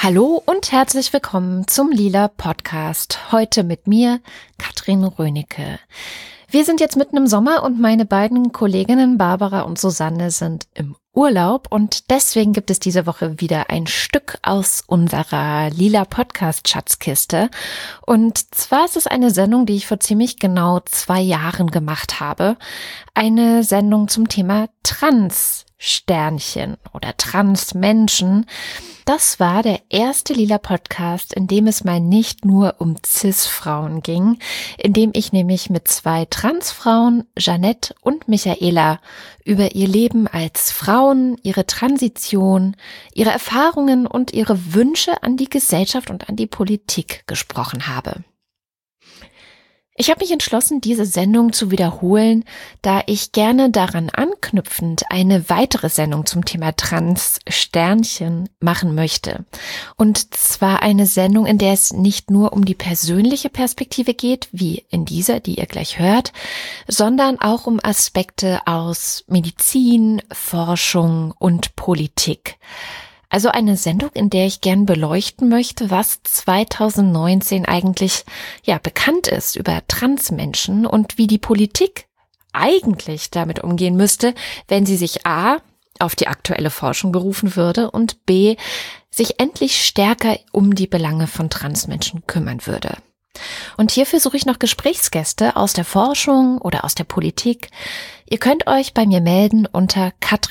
Hallo und herzlich willkommen zum Lila Podcast. Heute mit mir, Katrin Rönecke. Wir sind jetzt mitten im Sommer und meine beiden Kolleginnen Barbara und Susanne sind im Urlaub und deswegen gibt es diese Woche wieder ein Stück aus unserer Lila Podcast Schatzkiste. Und zwar ist es eine Sendung, die ich vor ziemlich genau 2 Jahren gemacht habe. Eine Sendung zum Thema Trans-Sternchen oder Trans-Menschen. Das war der erste Lila Podcast, in dem es mal nicht nur um Cis-Frauen ging, in dem ich nämlich mit 2 Transfrauen, Jeanette und Michaela, über ihr Leben als Frauen, ihre Transition, ihre Erfahrungen und ihre Wünsche an die Gesellschaft und an die Politik gesprochen habe. Ich habe mich entschlossen, diese Sendung zu wiederholen, da ich gerne daran anknüpfend eine weitere Sendung zum Thema Trans-Sternchen machen möchte. Und zwar eine Sendung, in der es nicht nur um die persönliche Perspektive geht, wie in dieser, die ihr gleich hört, sondern auch um Aspekte aus Medizin, Forschung und Politik. Also eine Sendung, in der ich gern beleuchten möchte, was 2019 eigentlich bekannt ist über Transmenschen und wie die Politik eigentlich damit umgehen müsste, wenn sie sich A, auf die aktuelle Forschung berufen würde und B, sich endlich stärker um die Belange von Transmenschen kümmern würde. Und hierfür suche ich noch Gesprächsgäste aus der Forschung oder aus der Politik. Ihr könnt euch bei mir melden unter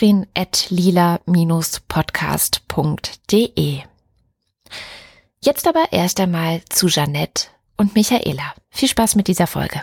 katrin@lila-podcast.de. Jetzt aber erst einmal zu Jeanette und Michaela. Viel Spaß mit dieser Folge.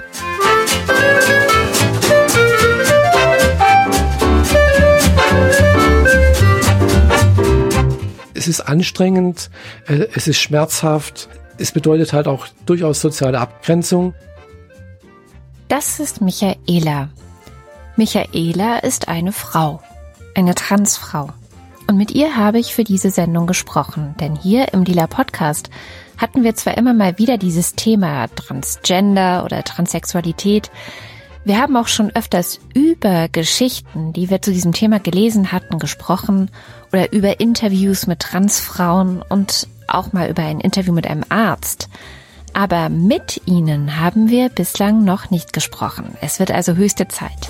Es ist anstrengend, es ist schmerzhaft. Es bedeutet halt auch durchaus soziale Abgrenzung. Das ist Michaela. Michaela ist eine Frau, eine Transfrau. Und mit ihr habe ich für diese Sendung gesprochen, denn hier im Lila Podcast hatten wir zwar immer mal wieder dieses Thema Transgender oder Transsexualität. Wir haben auch schon öfters über Geschichten, die wir zu diesem Thema gelesen hatten, gesprochen oder über Interviews mit Transfrauen und auch mal über ein Interview mit einem Arzt. Aber mit ihnen haben wir bislang noch nicht gesprochen. Es wird also höchste Zeit.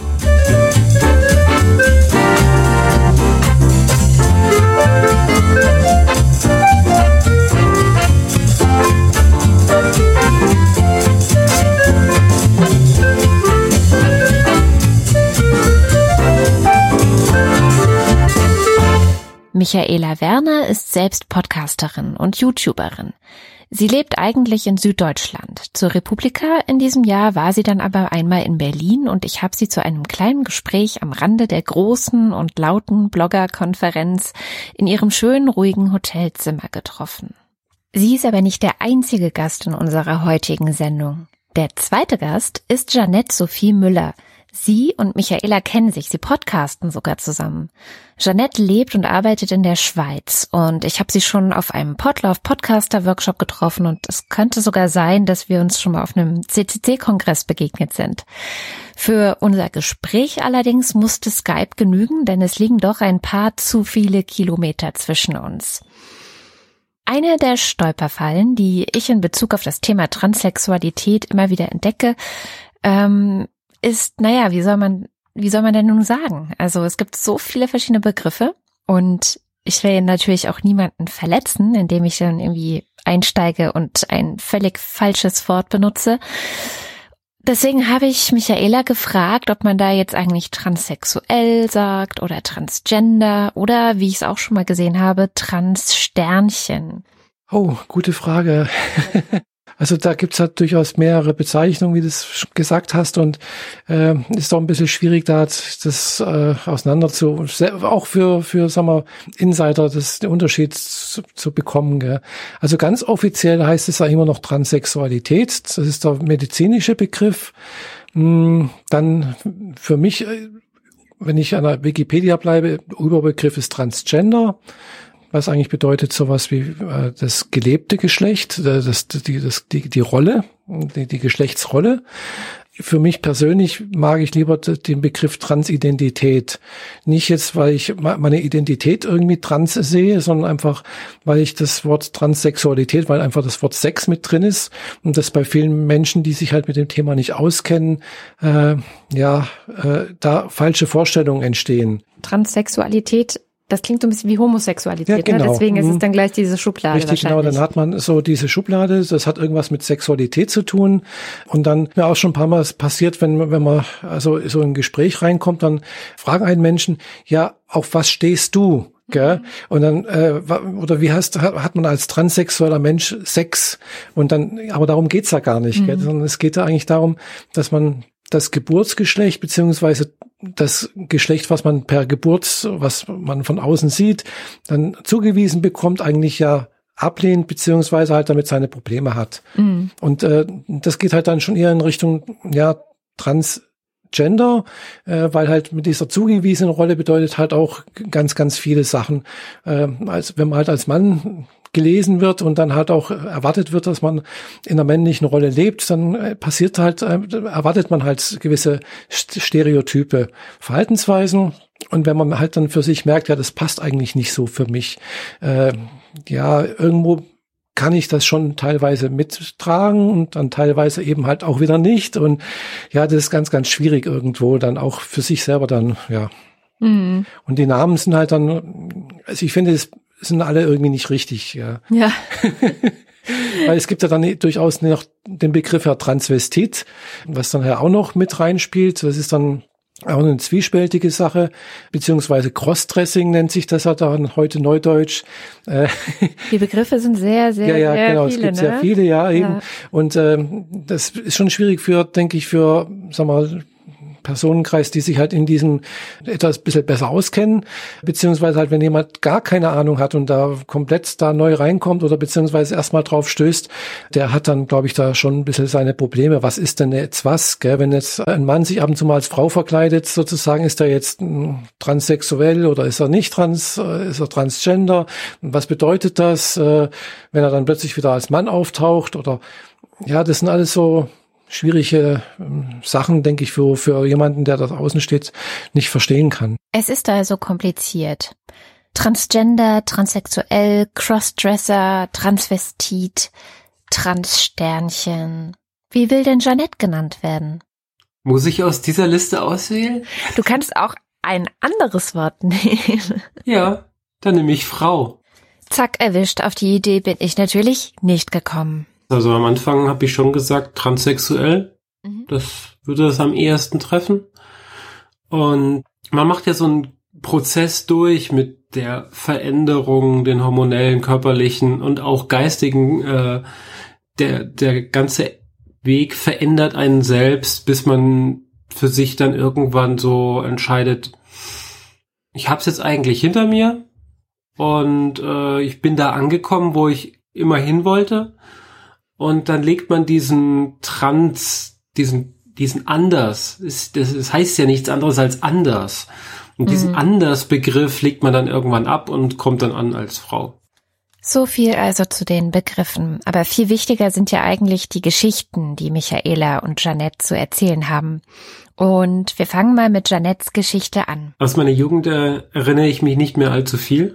Michaela Werner ist selbst Podcasterin und YouTuberin. Sie lebt eigentlich in Süddeutschland. Zur Republika in diesem Jahr war sie dann aber einmal in Berlin und ich habe sie zu einem kleinen Gespräch am Rande der großen und lauten Bloggerkonferenz in ihrem schönen, ruhigen Hotelzimmer getroffen. Sie ist aber nicht der einzige Gast in unserer heutigen Sendung. Der zweite Gast ist Jeanette Sophie Müller. Sie und Michaela kennen sich, sie podcasten sogar zusammen. Jeanette lebt und arbeitet in der Schweiz und ich habe sie schon auf einem Podlove-Podcaster-Workshop getroffen und es könnte sogar sein, dass wir uns schon mal auf einem CCC-Kongress begegnet sind. Für unser Gespräch allerdings musste Skype genügen, denn es liegen doch ein paar zu viele Kilometer zwischen uns. Eine der Stolperfallen, die ich in Bezug auf das Thema Transsexualität immer wieder entdecke, ist, wie soll man denn nun sagen? Also es gibt so viele verschiedene Begriffe und ich will natürlich auch niemanden verletzen, indem ich dann irgendwie einsteige und ein völlig falsches Wort benutze. Deswegen habe ich Michaela gefragt, ob man da jetzt eigentlich transsexuell sagt oder transgender oder, wie ich es auch schon mal gesehen habe, Transsternchen. Oh, gute Frage. Also da gibt's halt durchaus mehrere Bezeichnungen, wie du es gesagt hast, und ist doch ein bisschen schwierig, da das auseinander zu, auch für sagen wir, Insider, den Unterschied zu bekommen. Gell? Also ganz offiziell heißt es ja immer noch Transsexualität, das ist der medizinische Begriff. Dann für mich, wenn ich an der Wikipedia bleibe, Überbegriff ist Transgender. Was eigentlich bedeutet sowas wie das gelebte Geschlecht, die Rolle, die Geschlechtsrolle. für mich persönlich mag ich lieber den Begriff Transidentität. Nicht jetzt, weil ich meine Identität irgendwie trans sehe, sondern einfach, weil ich das Wort Transsexualität, weil einfach das Wort Sex mit drin ist und das bei vielen Menschen, die sich halt mit dem Thema nicht auskennen, da falsche Vorstellungen entstehen. Transsexualität, das klingt so ein bisschen wie Homosexualität, ja, genau. Ne? Deswegen ist es dann gleich diese Schublade. Richtig, genau, dann hat man so diese Schublade, das hat irgendwas mit Sexualität zu tun. Und dann mir auch schon ein paar Mal passiert, wenn man also so in ein Gespräch reinkommt, dann fragen einen Menschen, ja, auf was stehst du? Gell? Und dann, oder wie hat man als transsexueller Mensch Sex? Und dann, aber darum geht's ja gar nicht, gell? Sondern es geht ja eigentlich darum, dass man das Geburtsgeschlecht beziehungsweise das Geschlecht, was man was man von außen sieht, dann zugewiesen bekommt, eigentlich ja ablehnt beziehungsweise halt damit seine Probleme hat. Mhm. Und das geht halt dann schon eher in Richtung Transgender, weil halt mit dieser zugewiesenen Rolle bedeutet halt auch ganz, ganz viele Sachen. Als wenn man halt als Mann gelesen wird und dann halt auch erwartet wird, dass man in einer männlichen Rolle lebt, dann erwartet man halt gewisse Stereotype, Verhaltensweisen. Und wenn man halt dann für sich merkt, ja, das passt eigentlich nicht so für mich, irgendwo kann ich das schon teilweise mittragen und dann teilweise eben halt auch wieder nicht. Und ja, das ist ganz, ganz schwierig irgendwo dann auch für sich selber dann, ja. Mhm. Und die Namen sind halt dann, also ich finde, es sind alle irgendwie nicht richtig, ja. Ja. Weil es gibt ja dann durchaus noch den Begriff ja Transvestit, was dann ja auch noch mit reinspielt. Das ist dann auch eine zwiespältige Sache, beziehungsweise Crossdressing nennt sich das ja dann heute Neudeutsch. Die Begriffe sind sehr, sehr, sehr genau, viele. Es gibt sehr viele, ja, eben. Und das ist schon schwierig denke ich, sag mal, Personenkreis, die sich halt in diesem etwas bisschen besser auskennen, beziehungsweise halt, wenn jemand gar keine Ahnung hat und da komplett da neu reinkommt oder beziehungsweise erstmal drauf stößt, der hat dann, glaube ich, da schon ein bisschen seine Probleme. Was ist denn jetzt was? Gell? Wenn jetzt ein Mann sich ab und zu mal als Frau verkleidet, sozusagen, ist er jetzt transsexuell oder ist er nicht ist er transgender? Was bedeutet das, wenn er dann plötzlich wieder als Mann auftaucht? Oder ja, das sind alles so schwierige Sachen, denke ich, für jemanden, der da außen steht, nicht verstehen kann. Es ist also kompliziert. Transgender, transsexuell, Crossdresser, Transvestit, Transsternchen. Wie will denn Jeanette genannt werden? Muss ich aus dieser Liste auswählen? Du kannst auch ein anderes Wort nehmen. Ja, dann nehme ich Frau. Zack, erwischt. Auf die Idee bin ich natürlich nicht gekommen. Also am Anfang habe ich schon gesagt, transsexuell. Das würde das am ehesten treffen. Und man macht ja so einen Prozess durch mit der Veränderung, den hormonellen, körperlichen und auch geistigen. Der ganze Weg verändert einen selbst, bis man für sich dann irgendwann so entscheidet, ich habe es jetzt eigentlich hinter mir und ich bin da angekommen, wo ich immer hin wollte. Und dann legt man diesen anders, das heißt ja nichts anderes als anders. Und diesen Anders-Begriff legt man dann irgendwann ab und kommt dann an als Frau. So viel also zu den Begriffen. Aber viel wichtiger sind ja eigentlich die Geschichten, die Michaela und Jeanette zu erzählen haben. Und wir fangen mal mit Jeanettes Geschichte an. Aus meiner Jugend erinnere ich mich nicht mehr allzu viel.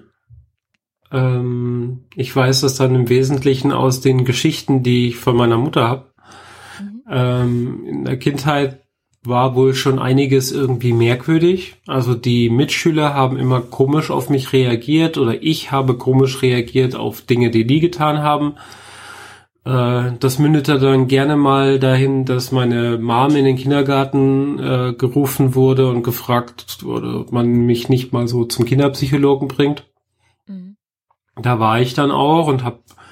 Ich weiß das dann im Wesentlichen aus den Geschichten, die ich von meiner Mutter habe. In der Kindheit war wohl schon einiges irgendwie merkwürdig. Also die Mitschüler haben immer komisch auf mich reagiert oder ich habe komisch reagiert auf Dinge, die die getan haben. Das mündete dann gerne mal dahin, dass meine Mom in den Kindergarten gerufen wurde und gefragt wurde, ob man mich nicht mal so zum Kinderpsychologen bringt. Da war ich dann auch und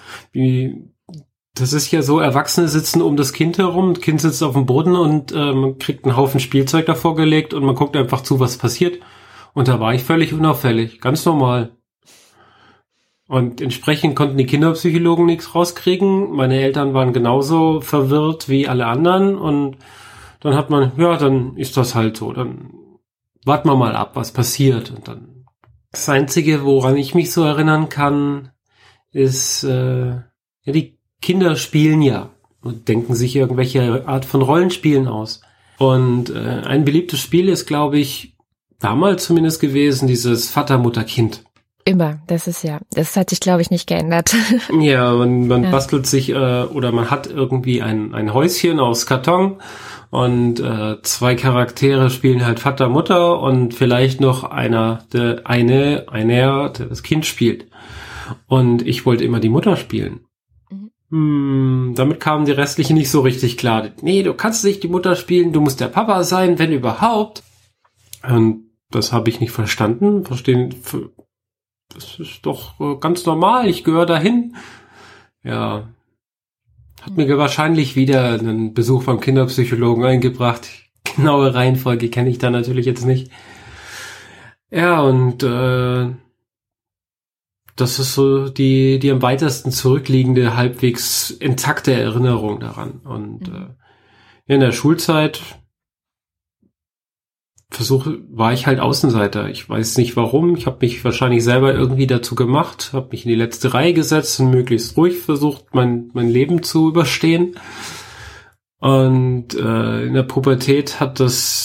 das ist ja so, Erwachsene sitzen um das Kind herum, das Kind sitzt auf dem Boden und man kriegt einen Haufen Spielzeug davor gelegt und man guckt einfach zu, was passiert. Und da war ich völlig unauffällig, ganz normal. Und entsprechend konnten die Kinderpsychologen nichts rauskriegen. Meine Eltern waren genauso verwirrt wie alle anderen und dann hat man, ja, dann ist das halt so, dann warten wir mal ab, was passiert. Und dann das Einzige, woran ich mich so erinnern kann, ist, die Kinder spielen ja. und denken sich irgendwelche Art von Rollenspielen aus. Und ein beliebtes Spiel ist, glaube ich, damals zumindest gewesen, dieses Vater, Mutter, Kind. Immer, das hat sich, glaube ich, nicht geändert. Ja, man bastelt sich oder man hat irgendwie ein Häuschen aus Karton und 2 Charaktere spielen halt Vater, Mutter und vielleicht noch einer, der das Kind spielt. Und ich wollte immer die Mutter spielen. Damit kamen die restlichen nicht so richtig klar. Nee, du kannst nicht die Mutter spielen, du musst der Papa sein, wenn überhaupt. Und das habe ich nicht verstanden. Das ist doch ganz normal, ich gehöre dahin. Ja, hat mir wahrscheinlich wieder einen Besuch beim Kinderpsychologen eingebracht. Genaue Reihenfolge kenne ich da natürlich jetzt nicht. Ja, und das ist so die am weitesten zurückliegende, halbwegs intakte Erinnerung daran. Und in der Schulzeit war ich halt Außenseiter. Ich weiß nicht warum. Ich habe mich wahrscheinlich selber irgendwie dazu gemacht, habe mich in die letzte Reihe gesetzt und möglichst ruhig versucht, mein Leben zu überstehen. Und in der Pubertät hat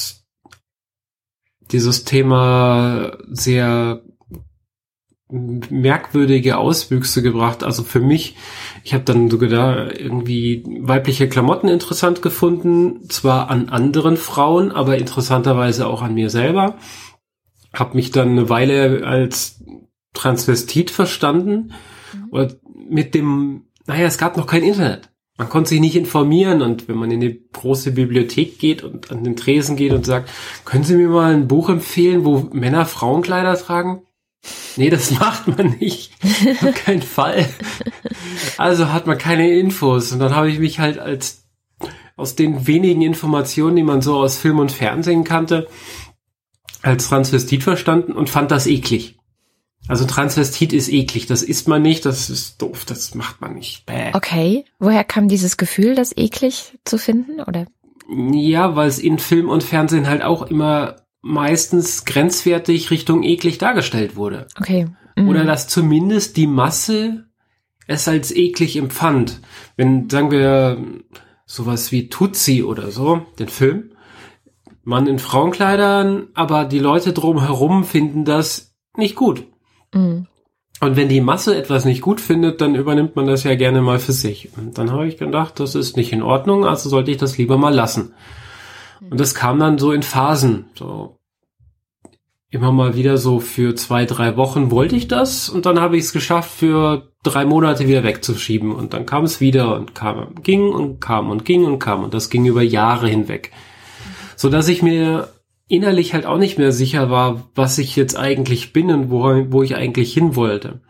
dieses Thema sehr merkwürdige Auswüchse gebracht. Also für mich, ich habe dann sogar da irgendwie weibliche Klamotten interessant gefunden, zwar an anderen Frauen, aber interessanterweise auch an mir selber. Habe mich dann eine Weile als Transvestit verstanden. Und es gab noch kein Internet. Man konnte sich nicht informieren, und wenn man in eine große Bibliothek geht und an den Tresen geht und sagt, können Sie mir mal ein Buch empfehlen, wo Männer Frauenkleider tragen? Nee, das macht man nicht. Auf keinen Fall. Also hat man keine Infos. Und dann habe ich mich halt aus den wenigen Informationen, die man so aus Film und Fernsehen kannte, als Transvestit verstanden und fand das eklig. Also Transvestit ist eklig. Das isst man nicht, das ist doof, das macht man nicht. Bäh. Okay. Woher kam dieses Gefühl, das eklig zu finden, oder? Ja, weil es in Film und Fernsehen halt auch immer meistens grenzwertig Richtung eklig dargestellt wurde. Okay. Oder dass zumindest die Masse es als eklig empfand. Wenn, sagen wir, sowas wie Tutsi oder so, den Film, Mann in Frauenkleidern, aber die Leute drumherum finden das nicht gut. Und wenn die Masse etwas nicht gut findet, dann übernimmt man das ja gerne mal für sich. Und dann habe ich gedacht, das ist nicht in Ordnung, also sollte ich das lieber mal lassen. Und das kam dann so in Phasen, so immer mal wieder so für 2-3 Wochen wollte ich das und dann habe ich es geschafft, für 3 Monate wieder wegzuschieben und dann kam es wieder und ging und kam und das ging über Jahre hinweg. So dass ich mir innerlich halt auch nicht mehr sicher war, was ich jetzt eigentlich bin und wo ich eigentlich hin wollte.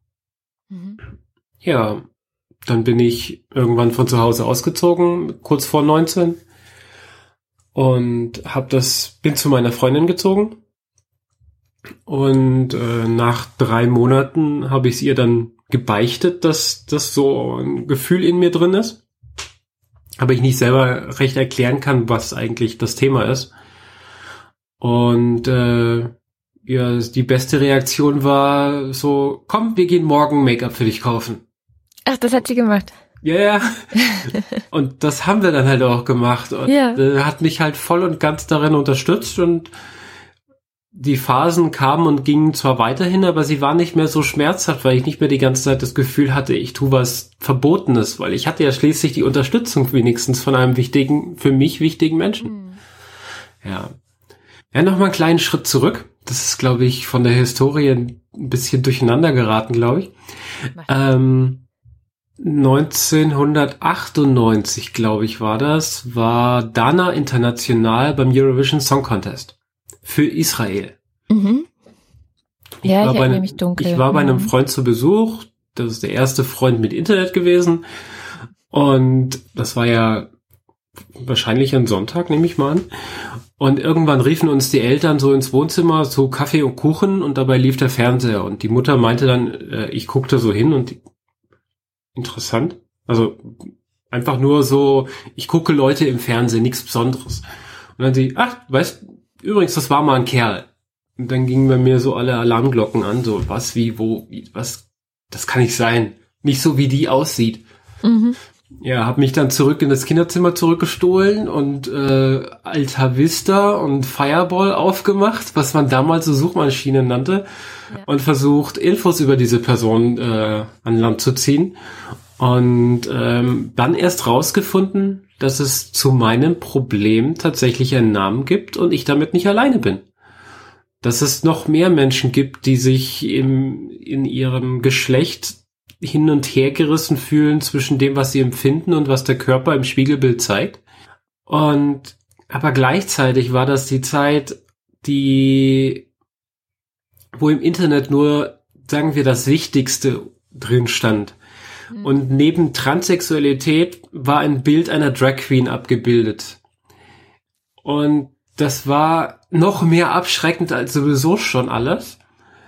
Ja, dann bin ich irgendwann von zu Hause ausgezogen, kurz vor 19. Und bin zu meiner Freundin gezogen. Und nach 3 Monaten habe ich es ihr dann gebeichtet, dass das so ein Gefühl in mir drin ist. Aber ich nicht selber recht erklären kann, was eigentlich das Thema ist. Und die beste Reaktion war so, komm, wir gehen morgen Make-up für dich kaufen. Ach, das hat sie gemacht. Ja, yeah. Und das haben wir dann halt auch gemacht. Und hat mich halt voll und ganz darin unterstützt und die Phasen kamen und gingen zwar weiterhin, aber sie waren nicht mehr so schmerzhaft, weil ich nicht mehr die ganze Zeit das Gefühl hatte, ich tue was Verbotenes, weil ich hatte ja schließlich die Unterstützung wenigstens von einem für mich wichtigen Menschen. Ja, nochmal einen kleinen Schritt zurück. Das ist, glaube ich, von der Historie ein bisschen durcheinander geraten, glaube ich. 1998, glaube ich, war Dana international beim Eurovision Song Contest für Israel. Ich erinnere mich dunkel. Ich war bei einem Freund zu Besuch, das ist der erste Freund mit Internet gewesen und das war ja wahrscheinlich ein Sonntag, nehme ich mal an. Und irgendwann riefen uns die Eltern so ins Wohnzimmer zu Kaffee und Kuchen und dabei lief der Fernseher und die Mutter meinte dann, ich guckte so hin und interessant. Also einfach nur so, ich gucke Leute im Fernsehen, nichts Besonderes. Und dann sie, übrigens, das war mal ein Kerl. Und dann gingen bei mir so alle Alarmglocken an, so was, wie, wo, wie, was, das kann nicht sein. Nicht so, wie die aussieht. ja, habe mich dann zurück in das Kinderzimmer zurückgestohlen und Alta Vista und Fireball aufgemacht, was man damals so Suchmaschine nannte, und versucht, Infos über diese Person an Land zu ziehen. Und dann erst rausgefunden, dass es zu meinem Problem tatsächlich einen Namen gibt und ich damit nicht alleine bin. Dass es noch mehr Menschen gibt, die sich in ihrem Geschlecht hin und her gerissen fühlen zwischen dem, was sie empfinden und was der Körper im Spiegelbild zeigt. Aber gleichzeitig war das die Zeit, wo im Internet nur, sagen wir, das Wichtigste drin stand. Und neben Transsexualität war ein Bild einer Drag Queen abgebildet. Und das war noch mehr abschreckend als sowieso schon alles.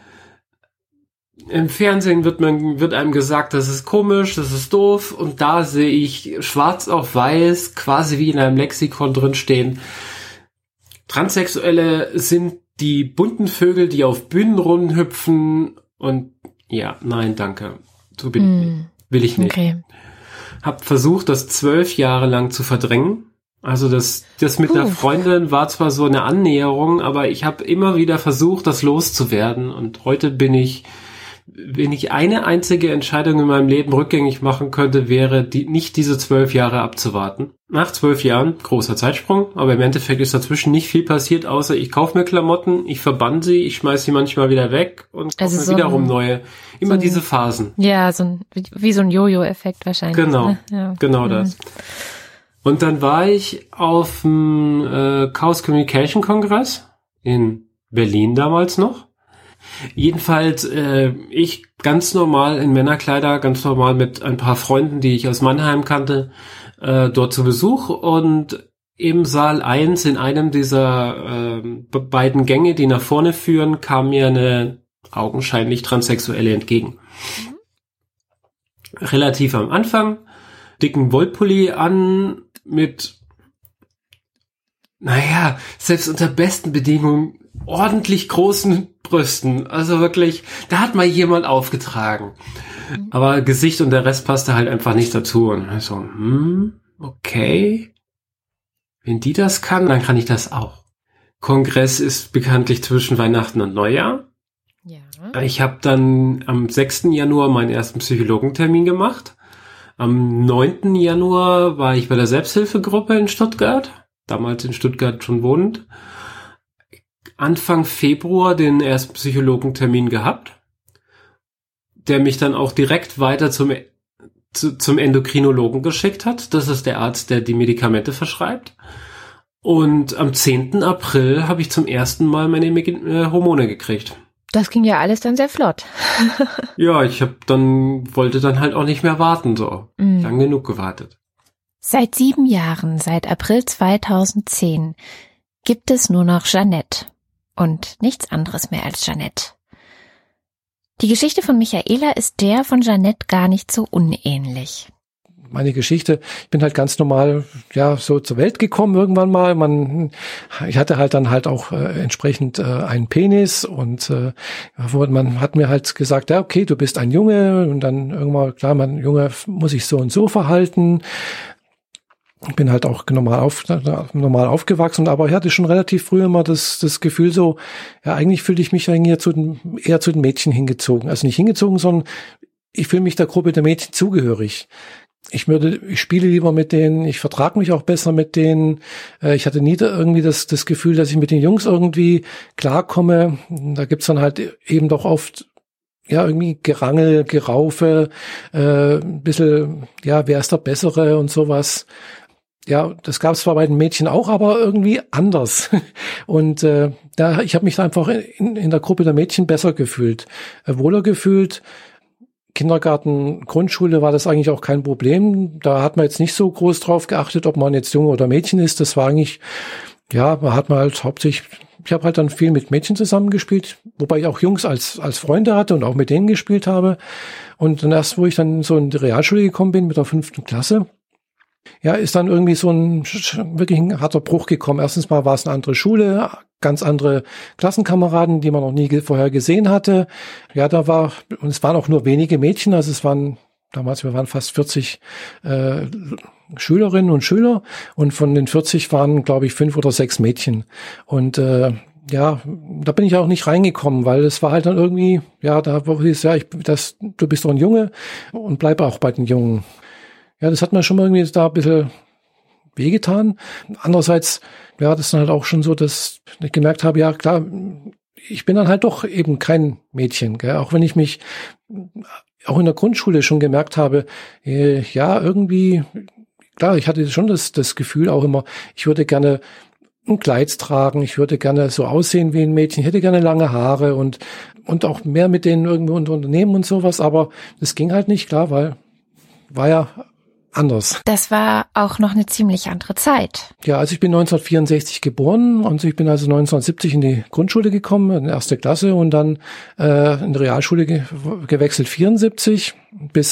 Im Fernsehen wird einem gesagt, das ist komisch, das ist doof, und da sehe ich schwarz auf weiß, quasi wie in einem Lexikon drin stehen: Transsexuelle sind die bunten Vögel, die auf Bühnen rumhüpfen, und ja, nein, danke. So bin ich nicht. Will ich nicht. Okay. Hab versucht, das 12 Jahre lang zu verdrängen. Also das mit einer Freundin war zwar so eine Annäherung, aber ich habe immer wieder versucht, das loszuwerden. Und heute bin ich, wenn ich eine einzige Entscheidung in meinem Leben rückgängig machen könnte, wäre nicht diese 12 Jahre abzuwarten. Nach 12 Jahren, großer Zeitsprung, aber im Endeffekt ist dazwischen nicht viel passiert, außer ich kaufe mir Klamotten, ich verbann sie, ich schmeiß sie manchmal wieder weg und kaufe mir wiederum neue. Immer so diese Phasen. Ja, wie so ein Jojo-Effekt wahrscheinlich. Genau, ne? Ja. Genau das. Und dann war ich auf dem Chaos Communication Kongress in Berlin damals noch. Jedenfalls ich ganz normal in Männerkleider, ganz normal mit ein paar Freunden, die ich aus Mannheim kannte, dort zu Besuch, und im Saal 1 in einem dieser beiden Gänge, die nach vorne führen, kam mir eine augenscheinlich Transsexuelle entgegen. Relativ am Anfang, dicken Wollpulli an, mit, naja, selbst unter besten Bedingungen ordentlich großen Brüsten. Also wirklich, da hat mal jemand aufgetragen. Aber Gesicht und der Rest passte halt einfach nicht dazu. Und also, okay. Wenn die das kann, dann kann ich das auch. Kongress ist bekanntlich zwischen Weihnachten und Neujahr. Ja. Ich habe dann am 6. Januar meinen ersten Psychologentermin gemacht. Am 9. Januar war ich bei der Selbsthilfegruppe in Stuttgart. Damals in Stuttgart schon wohnend. Anfang Februar den ersten Psychologentermin gehabt, der mich dann auch direkt weiter zum Endokrinologen geschickt hat. Das ist der Arzt, der die Medikamente verschreibt. Und am 10. April habe ich zum ersten Mal meine Hormone gekriegt. Das ging ja alles dann sehr flott. Ja, wollte dann halt auch nicht mehr warten, so. Lang genug gewartet. Seit 7 Jahren, seit April 2010, gibt es nur noch Jeanette. Und nichts anderes mehr als Jeanette. Die Geschichte von Michaela ist der von Jeanette gar nicht so unähnlich. Meine Geschichte, ich bin halt ganz normal, ja, so zur Welt gekommen irgendwann mal. Ich hatte halt dann halt auch entsprechend einen Penis, und man hat mir halt gesagt, ja, okay, du bist ein Junge, und dann irgendwann, klar, Junge muss sich so und so verhalten. Ich bin halt auch normal aufgewachsen, aber ich hatte schon relativ früh immer das Gefühl so, ja, eigentlich fühlte ich mich eher zu den Mädchen hingezogen. Also nicht hingezogen, sondern ich fühle mich der Gruppe der Mädchen zugehörig. Ich spiele lieber mit denen, ich vertrage mich auch besser mit denen. Ich hatte nie irgendwie das Gefühl, dass ich mit den Jungs irgendwie klarkomme. Da gibt's dann halt eben doch oft, ja, irgendwie Gerangel, Geraufe, ein bisschen, ja, wer ist der Bessere und sowas. Ja, das gab es zwar bei den Mädchen auch, aber irgendwie anders. Und ich habe mich einfach in der Gruppe der Mädchen besser gefühlt, wohler gefühlt. Kindergarten, Grundschule war das eigentlich auch kein Problem. Da hat man jetzt nicht so groß drauf geachtet, ob man jetzt Junge oder Mädchen ist. Das war eigentlich, ja, man hat mal halt hauptsächlich, ich habe halt dann viel mit Mädchen zusammengespielt, wobei ich auch Jungs als Freunde hatte und auch mit denen gespielt habe. Und dann erst, wo ich dann so in die Realschule gekommen bin mit der 5. Klasse, ja, ist dann irgendwie so wirklich ein harter Bruch gekommen. Erstens mal war es eine andere Schule, ganz andere Klassenkameraden, die man noch nie vorher gesehen hatte. Ja, und es waren auch nur wenige Mädchen, also es waren damals, wir waren fast 40 Schülerinnen und Schüler und von den 40 waren, glaube ich, 5 oder 6 Mädchen. Und ja, da bin ich auch nicht reingekommen, weil es war halt dann irgendwie, ja, da hieß ja, du bist doch ein Junge und bleib auch bei den Jungen. Ja, das hat mir schon mal irgendwie da ein bisschen wehgetan. Andererseits, ja, das ist dann halt auch schon so, dass ich gemerkt habe, ja klar, ich bin dann halt doch eben kein Mädchen, gell? Auch wenn ich mich auch in der Grundschule schon gemerkt habe, ja, irgendwie, klar, ich hatte schon das Gefühl auch immer, ich würde gerne ein Kleid tragen, ich würde gerne so aussehen wie ein Mädchen, ich hätte gerne lange Haare und auch mehr mit denen irgendwo unternehmen und sowas, aber das ging halt nicht, klar, weil war ja anders. Das war auch noch eine ziemlich andere Zeit. Ja, also ich bin 1964 geboren und ich bin also 1970 in die Grundschule gekommen, in die 1. Klasse und dann in die Realschule gewechselt 74. Bis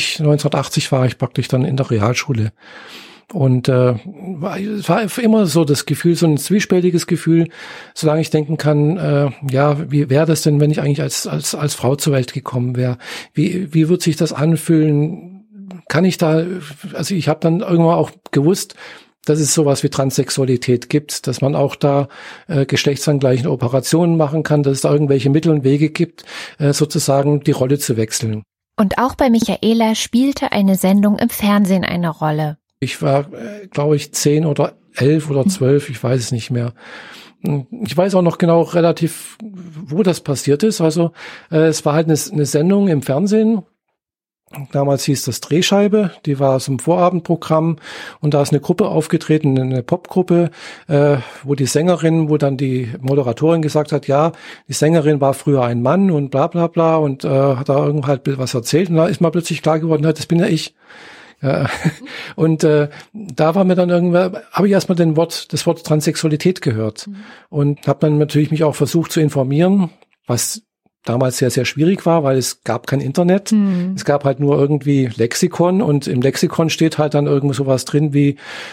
1980 war ich praktisch dann in der Realschule. Und es war immer so das Gefühl, so ein zwiespältiges Gefühl, solange ich denken kann, ja, wie wäre das denn, wenn ich eigentlich als Frau zur Welt gekommen wäre? Wie wird sich das anfühlen? Kann ich da, also ich habe dann irgendwann auch gewusst, dass es sowas wie Transsexualität gibt, dass man auch da geschlechtsangleichen Operationen machen kann, dass es da irgendwelche Mittel und Wege gibt, sozusagen die Rolle zu wechseln. Und auch bei Michaela spielte eine Sendung im Fernsehen eine Rolle. Ich war, glaube ich, 10 oder 11 oder 12, ich weiß es nicht mehr. Ich weiß auch noch genau relativ, wo das passiert ist. Also es war halt eine Sendung im Fernsehen. Damals hieß das Drehscheibe, die war aus dem Vorabendprogramm und da ist eine Gruppe aufgetreten, eine Popgruppe, wo dann die Moderatorin gesagt hat, ja, die Sängerin war früher ein Mann und bla bla bla und hat da irgendwo halt was erzählt und da ist mal plötzlich klar geworden, das bin ja ich. Und da war mir dann irgendwann, habe ich erstmal das Wort Transsexualität gehört und habe dann natürlich mich auch versucht zu informieren, was damals sehr, sehr schwierig war, weil es gab kein Internet. Es gab halt nur irgendwie Lexikon und im Lexikon steht halt dann irgendwo sowas drin wie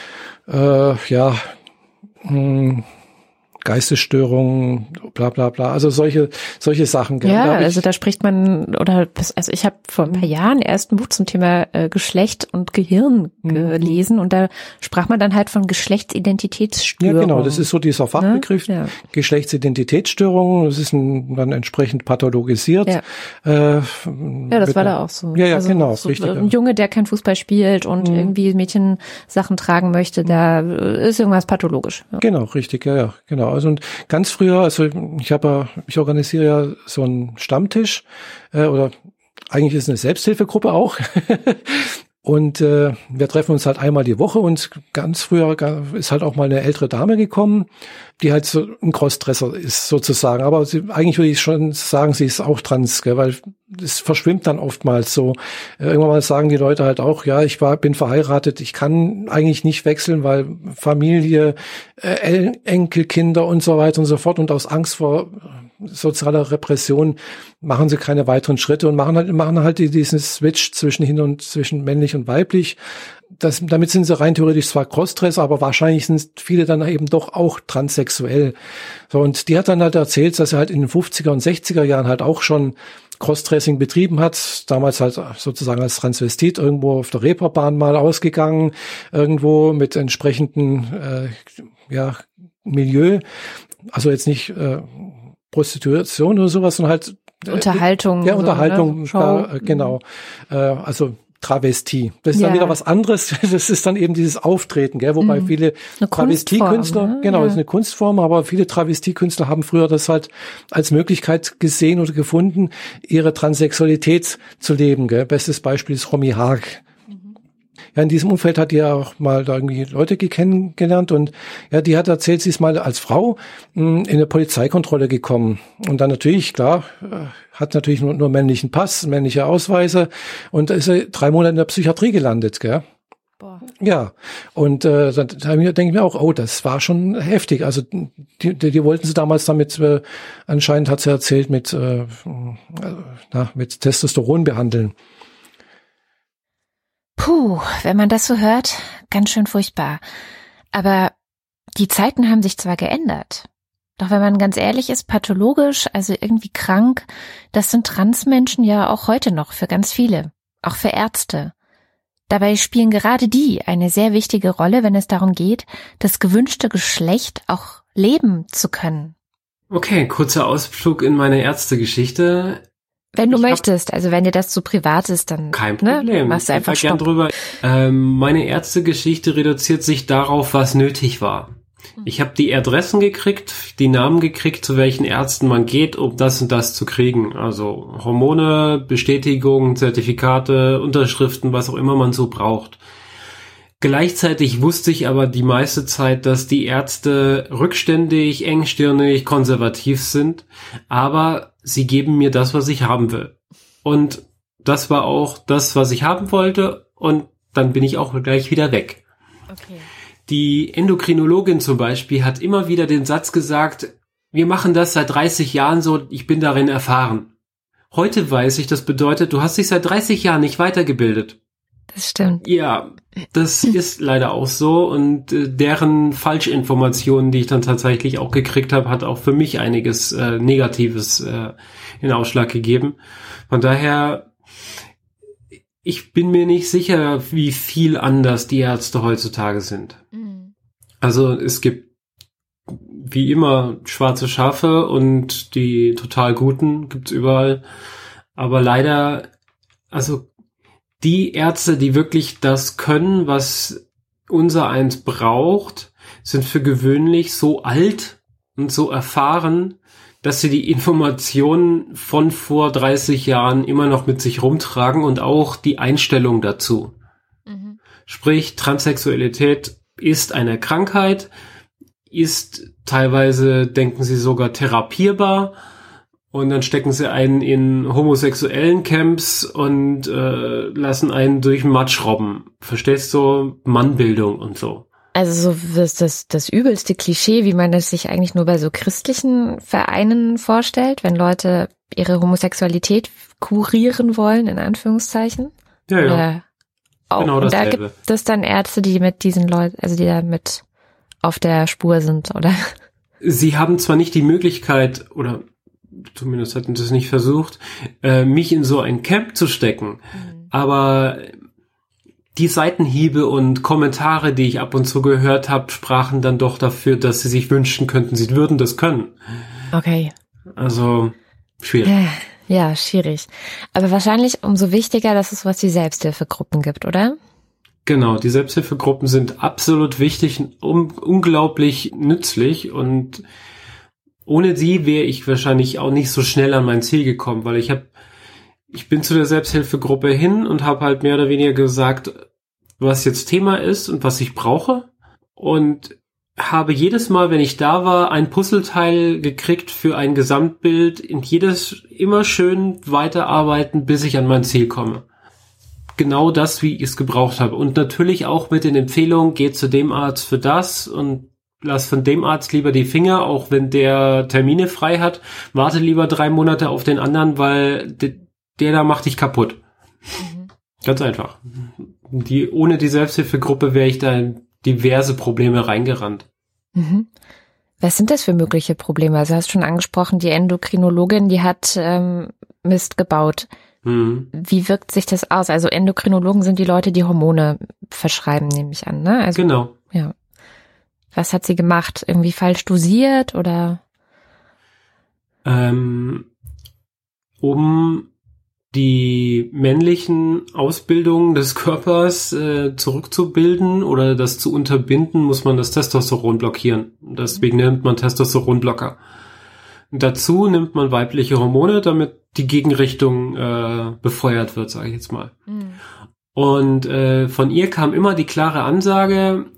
Geistesstörungen, bla bla bla, also solche Sachen. Ja, also da spricht man, also ich habe vor ein paar Jahren erst ein Buch zum Thema Geschlecht und Gehirn gelesen und da sprach man dann halt von Geschlechtsidentitätsstörungen. Ja, genau, das ist so dieser Fachbegriff, ja. Geschlechtsidentitätsstörungen, das ist dann entsprechend pathologisiert. Ja, das war da auch so. Ja, also genau, so richtig. Ein Junge, der kein Fußball spielt und irgendwie Mädchensachen tragen möchte, da ist irgendwas pathologisch. Ja. Genau, richtig, ja, genau. Also und ganz früher, also ich organisiere ja so einen Stammtisch oder eigentlich ist es eine Selbsthilfegruppe auch. Und wir treffen uns halt einmal die Woche und ganz früher ist halt auch mal eine ältere Dame gekommen, die halt so ein Crossdresser ist sozusagen. Aber eigentlich würde ich schon sagen, sie ist auch trans, gell, weil es verschwimmt dann oftmals so. Irgendwann mal sagen die Leute halt auch, ja, bin verheiratet, ich kann eigentlich nicht wechseln, weil Familie, Enkelkinder und so weiter und so fort und aus Angst vor sozialer Repression machen sie keine weiteren Schritte und machen halt diesen Switch zwischen männlich und weiblich. Damit sind sie rein theoretisch zwar Crossdresser, aber wahrscheinlich sind viele dann eben doch auch transsexuell. So, und die hat dann halt erzählt, dass sie halt in den 50er und 60er Jahren halt auch schon Crossdressing betrieben hat, damals halt sozusagen als Transvestit irgendwo auf der Reeperbahn mal ausgegangen, irgendwo mit entsprechendem Milieu, also jetzt nicht Prostitution oder sowas, sondern halt Unterhaltung. Ja, Unterhaltung, so, ne? Genau. Also Travestie. Das ist dann wieder was anderes. Das ist dann eben dieses Auftreten, gell? Wobei viele Travestiekünstler, ne? Genau, das ist eine Kunstform, aber viele Travestiekünstler haben früher das halt als Möglichkeit gesehen oder gefunden, ihre Transsexualität zu leben, gell? Bestes Beispiel ist Romy Haag. Ja, in diesem Umfeld hat die ja auch mal da irgendwie Leute kennengelernt und ja, die hat erzählt, sie ist mal als Frau in eine Polizeikontrolle gekommen und dann natürlich, klar, hat natürlich nur männlichen Pass, männliche Ausweise und da ist sie 3 Monate in der Psychiatrie gelandet, gell? Boah. Ja, und dann denke ich mir auch, oh, das war schon heftig. Also die wollten sie damals damit, anscheinend hat sie erzählt, mit Testosteron behandeln. Puh, wenn man das so hört, ganz schön furchtbar. Aber die Zeiten haben sich zwar geändert, doch wenn man ganz ehrlich ist, pathologisch, also irgendwie krank, das sind Transmenschen ja auch heute noch für ganz viele. auch für Ärzte. Dabei spielen gerade die eine sehr wichtige Rolle, wenn es darum geht, das gewünschte Geschlecht auch leben zu können. Okay, kurzer Ausflug in meine Ärztegeschichte. Wenn du möchtest, also wenn dir das zu privat ist, dann kein Problem. Machst du einfach gern drüber. Meine Ärztegeschichte reduziert sich darauf, was nötig war. Ich habe die Adressen gekriegt, die Namen gekriegt, zu welchen Ärzten man geht, um das und das zu kriegen. Also Hormone, Bestätigung, Zertifikate, Unterschriften, was auch immer man so braucht. Gleichzeitig wusste ich aber die meiste Zeit, dass die Ärzte rückständig, engstirnig, konservativ sind, aber sie geben mir das, was ich haben will. Und das war auch das, was ich haben wollte, und dann bin ich auch gleich wieder weg. Okay. Die Endokrinologin zum Beispiel hat immer wieder den Satz gesagt, wir machen das seit 30 Jahren so, ich bin darin erfahren. Heute weiß ich, das bedeutet, du hast dich seit 30 Jahren nicht weitergebildet. Das stimmt. Ja, das ist leider auch so, und deren Falschinformationen, die ich dann tatsächlich auch gekriegt habe, hat auch für mich einiges Negatives in Ausschlag gegeben. Von daher, ich bin mir nicht sicher, wie viel anders die Ärzte heutzutage sind. Mhm. Also es gibt wie immer schwarze Schafe, und die total guten gibt's überall. Aber leider, also die Ärzte, die wirklich das können, was unser eins braucht, sind für gewöhnlich so alt und so erfahren, dass sie die Informationen von vor 30 Jahren immer noch mit sich rumtragen, und auch die Einstellung dazu. Mhm. Sprich, Transsexualität ist eine Krankheit, ist teilweise, denken sie, sogar therapierbar, und dann stecken sie einen in homosexuellen Camps und lassen einen durch den Matsch robben. Verstehst du? Mannbildung und so. Also so das übelste Klischee, wie man das sich eigentlich nur bei so christlichen Vereinen vorstellt, wenn Leute ihre Homosexualität kurieren wollen, in Anführungszeichen. Ja, ja. Auch. Genau dasselbe. Und da gibt es dann Ärzte, die mit diesen Leuten, also die da mit auf der Spur sind, oder? Sie haben zwar nicht die Möglichkeit, oder zumindest hatten sie es nicht versucht, mich in so ein Camp zu stecken, aber die Seitenhiebe und Kommentare, die ich ab und zu gehört habe, sprachen dann doch dafür, dass sie sich wünschen könnten, sie würden das können. Okay. Also, schwierig. Ja, schwierig. Aber wahrscheinlich umso wichtiger, dass es sowas wie Selbsthilfegruppen gibt, oder? Genau, die Selbsthilfegruppen sind absolut wichtig und unglaublich nützlich, und ohne sie wäre ich wahrscheinlich auch nicht so schnell an mein Ziel gekommen, weil ich bin zu der Selbsthilfegruppe hin und habe halt mehr oder weniger gesagt, was jetzt Thema ist und was ich brauche, und habe jedes Mal, wenn ich da war, ein Puzzleteil gekriegt für ein Gesamtbild, und jedes immer schön weiterarbeiten, bis ich an mein Ziel komme. Genau das, wie ich es gebraucht habe. Und natürlich auch mit den Empfehlungen, geht zu dem Arzt für das und lass von dem Arzt lieber die Finger, auch wenn der Termine frei hat. Warte lieber 3 Monate auf den anderen, weil der da macht dich kaputt. Mhm. Ganz einfach. Ohne die Selbsthilfegruppe wäre ich da in diverse Probleme reingerannt. Mhm. Was sind das für mögliche Probleme? Also hast du schon angesprochen, die Endokrinologin, die hat Mist gebaut. Mhm. Wie wirkt sich das aus? Also Endokrinologen sind die Leute, die Hormone verschreiben, nehme ich an, ne? Also, genau. Ja. Was hat sie gemacht? Irgendwie falsch dosiert oder? Um die männlichen Ausbildungen des Körpers zurückzubilden oder das zu unterbinden, muss man das Testosteron blockieren. Deswegen nimmt man Testosteronblocker. Dazu nimmt man weibliche Hormone, damit die Gegenrichtung befeuert wird, sage ich jetzt mal. Mhm. Und von ihr kam immer die klare Ansage,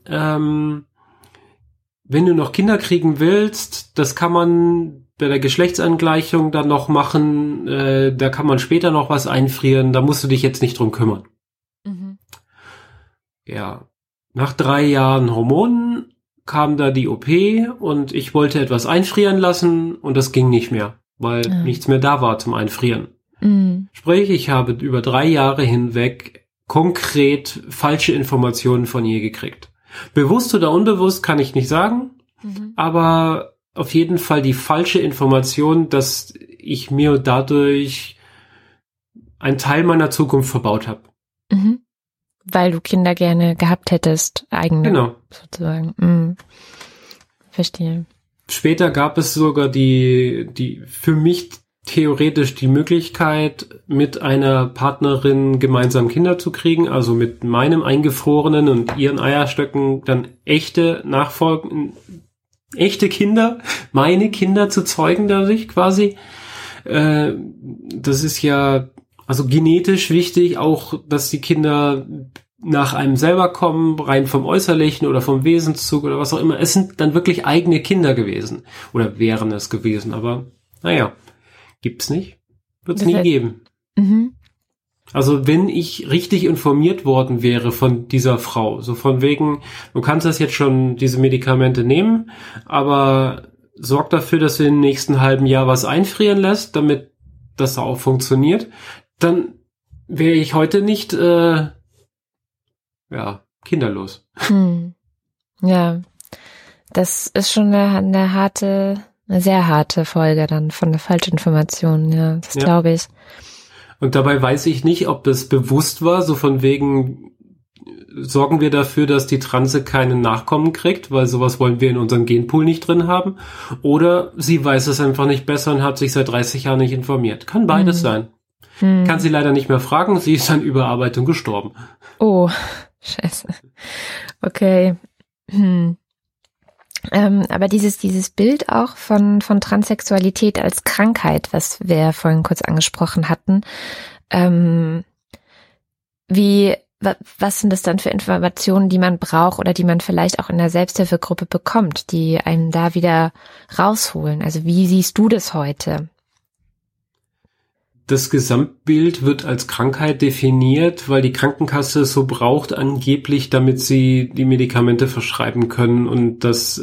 wenn du noch Kinder kriegen willst, das kann man bei der Geschlechtsangleichung dann noch machen, da kann man später noch was einfrieren, da musst du dich jetzt nicht drum kümmern. Mhm. Ja, nach 3 Jahren Hormonen kam da die OP, und ich wollte etwas einfrieren lassen, und das ging nicht mehr, weil nichts mehr da war zum Einfrieren. Mhm. Sprich, ich habe über 3 Jahre hinweg konkret falsche Informationen von ihr gekriegt. Bewusst oder unbewusst kann ich nicht sagen, aber auf jeden Fall die falsche Information, dass ich mir dadurch einen Teil meiner Zukunft verbaut habe. Mhm. Weil du Kinder gerne gehabt hättest, eigene, genau, sozusagen. Verstehe. Später gab es sogar die für mich theoretisch die Möglichkeit, mit einer Partnerin gemeinsam Kinder zu kriegen, also mit meinem Eingefrorenen und ihren Eierstöcken dann echte Kinder, meine Kinder zu zeugen dadurch quasi. Das ist ja also genetisch wichtig, auch dass die Kinder nach einem selber kommen, rein vom Äußerlichen oder vom Wesenszug oder was auch immer. Es sind dann wirklich eigene Kinder gewesen oder wären es gewesen, aber naja, gibt's nicht, wird's nie geben. Mhm. Also wenn ich richtig informiert worden wäre von dieser Frau, so von wegen, du kannst das jetzt schon, diese Medikamente nehmen, aber sorg dafür, dass du im nächsten halben Jahr was einfrieren lässt, damit das auch funktioniert, dann wäre ich heute nicht kinderlos. Ja, das ist schon eine sehr harte Folge dann von der Falschinformation, ja, das glaube ich. Und dabei weiß ich nicht, ob das bewusst war, so von wegen, sorgen wir dafür, dass die Transe keinen Nachkommen kriegt, weil sowas wollen wir in unserem Genpool nicht drin haben, oder sie weiß es einfach nicht besser und hat sich seit 30 Jahren nicht informiert. Kann beides sein. Kann sie leider nicht mehr fragen, sie ist an Überarbeitung gestorben. Oh, scheiße. Okay. Aber dieses Bild auch von Transsexualität als Krankheit, was wir vorhin kurz angesprochen hatten, was sind das dann für Informationen, die man braucht oder die man vielleicht auch in der Selbsthilfegruppe bekommt, die einen da wieder rausholen? Also wie siehst du das heute? Das Gesamtbild wird als Krankheit definiert, weil die Krankenkasse es so braucht angeblich, damit sie die Medikamente verschreiben können und das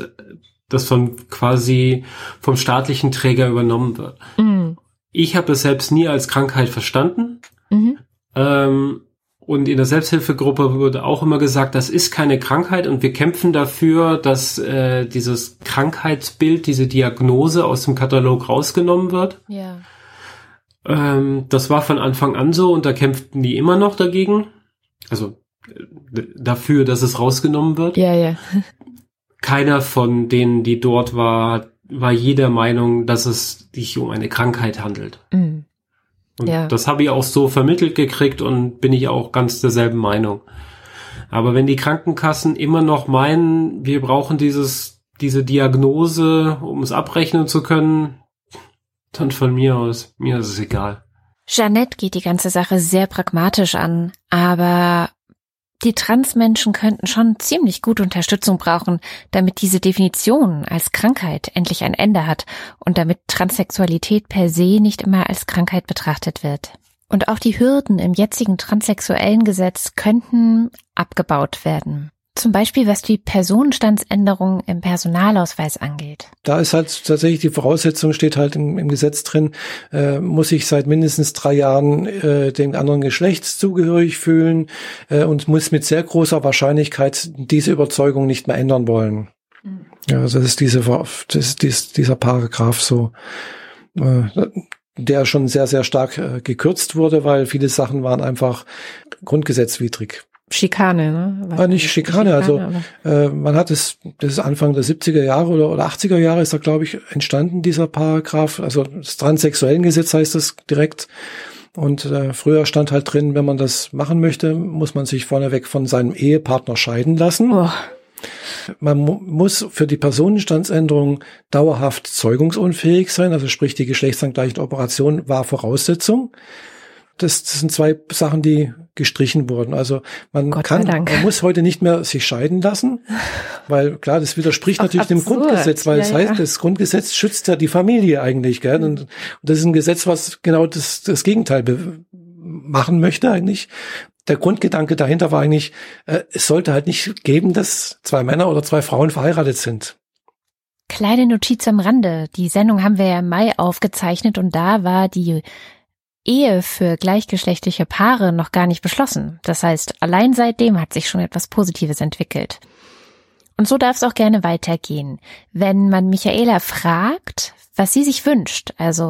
quasi vom staatlichen Träger übernommen wird. Mhm. Ich habe es selbst nie als Krankheit verstanden. Mhm. Und in der Selbsthilfegruppe wurde auch immer gesagt, das ist keine Krankheit und wir kämpfen dafür, dass dieses Krankheitsbild, diese Diagnose aus dem Katalog rausgenommen wird. Ja. Das war von Anfang an so und da kämpften die immer noch dagegen. Also dafür, dass es rausgenommen wird. Ja, ja. Keiner von denen, die dort war jeder Meinung, dass es sich um eine Krankheit handelt. Mhm. Und das habe ich auch so vermittelt gekriegt und bin ich auch ganz derselben Meinung. Aber wenn die Krankenkassen immer noch meinen, wir brauchen diese Diagnose, um es abrechnen zu können, dann von mir aus, mir ist es egal. Jeanette geht die ganze Sache sehr pragmatisch an, aber die Transmenschen könnten schon ziemlich gut Unterstützung brauchen, damit diese Definition als Krankheit endlich ein Ende hat und damit Transsexualität per se nicht immer als Krankheit betrachtet wird. Und auch die Hürden im jetzigen transsexuellen Gesetz könnten abgebaut werden. Zum Beispiel, was die Personenstandsänderung im Personalausweis angeht. Da ist halt tatsächlich die Voraussetzung, steht halt im Gesetz drin, muss ich seit mindestens 3 Jahren dem anderen Geschlechts zugehörig fühlen und muss mit sehr großer Wahrscheinlichkeit diese Überzeugung nicht mehr ändern wollen. Mhm. Ja, also das ist dieser Paragraph so, der schon sehr, sehr stark gekürzt wurde, weil viele Sachen waren einfach grundgesetzwidrig. Schikane, ne? Nicht Schikane, also man hat das ist Anfang der 70er Jahre oder 80er Jahre ist da, glaube ich, entstanden, dieser Paragraph, also das Transsexuellengesetz heißt das direkt. Und früher stand halt drin, wenn man das machen möchte, muss man sich vorneweg von seinem Ehepartner scheiden lassen. Oh. Man muss für die Personenstandsänderung dauerhaft zeugungsunfähig sein, also sprich die geschlechtsangleichende Operation war Voraussetzung. Das sind 2 Sachen, die gestrichen wurden. Also man muss heute nicht mehr sich scheiden lassen, weil klar, das widerspricht natürlich dem Grundgesetz, weil heißt, das Grundgesetz schützt ja die Familie eigentlich, gell? Und das ist ein Gesetz, was genau das Gegenteil machen möchte eigentlich. Der Grundgedanke dahinter war eigentlich, es sollte halt nicht geben, dass 2 Männer oder 2 Frauen verheiratet sind. Kleine Notiz am Rande. Die Sendung haben wir ja im Mai aufgezeichnet und da war die Ehe für gleichgeschlechtliche Paare noch gar nicht beschlossen. Das heißt, allein seitdem hat sich schon etwas Positives entwickelt. Und so darf es auch gerne weitergehen. Wenn man Michaela fragt, was sie sich wünscht, also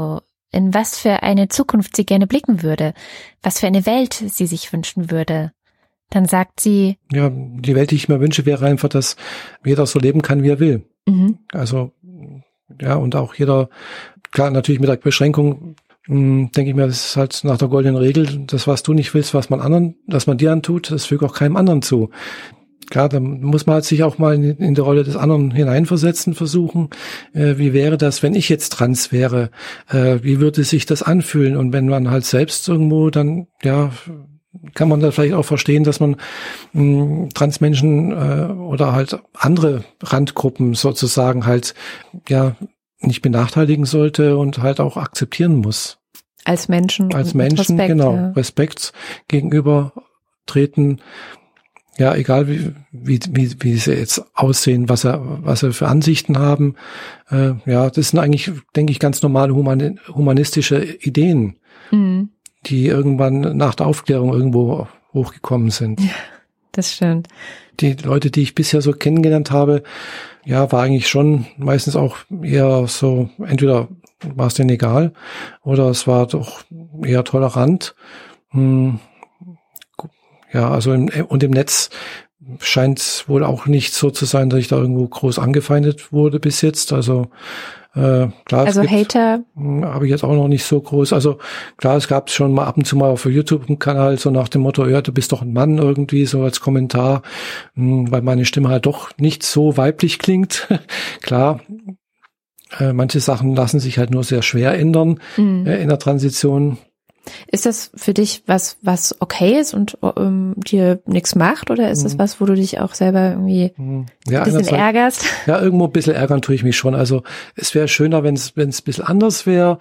in was für eine Zukunft sie gerne blicken würde, was für eine Welt sie sich wünschen würde, dann sagt sie... Ja, die Welt, die ich mir wünsche, wäre einfach, dass jeder so leben kann, wie er will. Also, ja, und auch jeder, klar, natürlich mit der Beschränkung, denke ich mir, das ist halt nach der goldenen Regel, das, was du nicht willst, was man dir antut, das fügt auch keinem anderen zu. Klar, da muss man halt sich auch mal in die Rolle des anderen hineinversetzen, versuchen. Wie wäre das, wenn ich jetzt trans wäre? Wie würde sich das anfühlen? Und wenn man halt selbst irgendwo dann, ja, kann man da vielleicht auch verstehen, dass man Transmenschen oder halt andere Randgruppen sozusagen halt, ja, nicht benachteiligen sollte und halt auch akzeptieren muss. Als Menschen. Als Menschen, Respekt, genau. Ja. Respekt gegenüber treten. Ja, egal wie sie jetzt aussehen, was sie für Ansichten haben. Ja, das sind eigentlich, denke ich, ganz normale humanistische Ideen, die irgendwann nach der Aufklärung irgendwo hochgekommen sind. Ja, das stimmt. Die Leute, die ich bisher so kennengelernt habe, ja, war eigentlich schon meistens auch eher so, entweder war es denen egal oder es war doch eher tolerant. Ja, also im Netz scheint es wohl auch nicht so zu sein, dass ich da irgendwo groß angefeindet wurde bis jetzt. Also klar, also Hater habe ich jetzt auch noch nicht so groß. Also klar, es gab schon mal ab und zu mal auf YouTube einen Kanal so nach dem Motto, ja, du bist doch ein Mann irgendwie, so als Kommentar, weil meine Stimme halt doch nicht so weiblich klingt. Klar, manche Sachen lassen sich halt nur sehr schwer ändern in der Transition. Ist das für dich was okay ist und dir nichts macht, oder ist das was, wo du dich auch selber irgendwie ein bisschen ärgerst? Ja, irgendwo ein bisschen ärgern tue ich mich schon. Also es wäre schöner, wenn es ein bisschen anders wäre,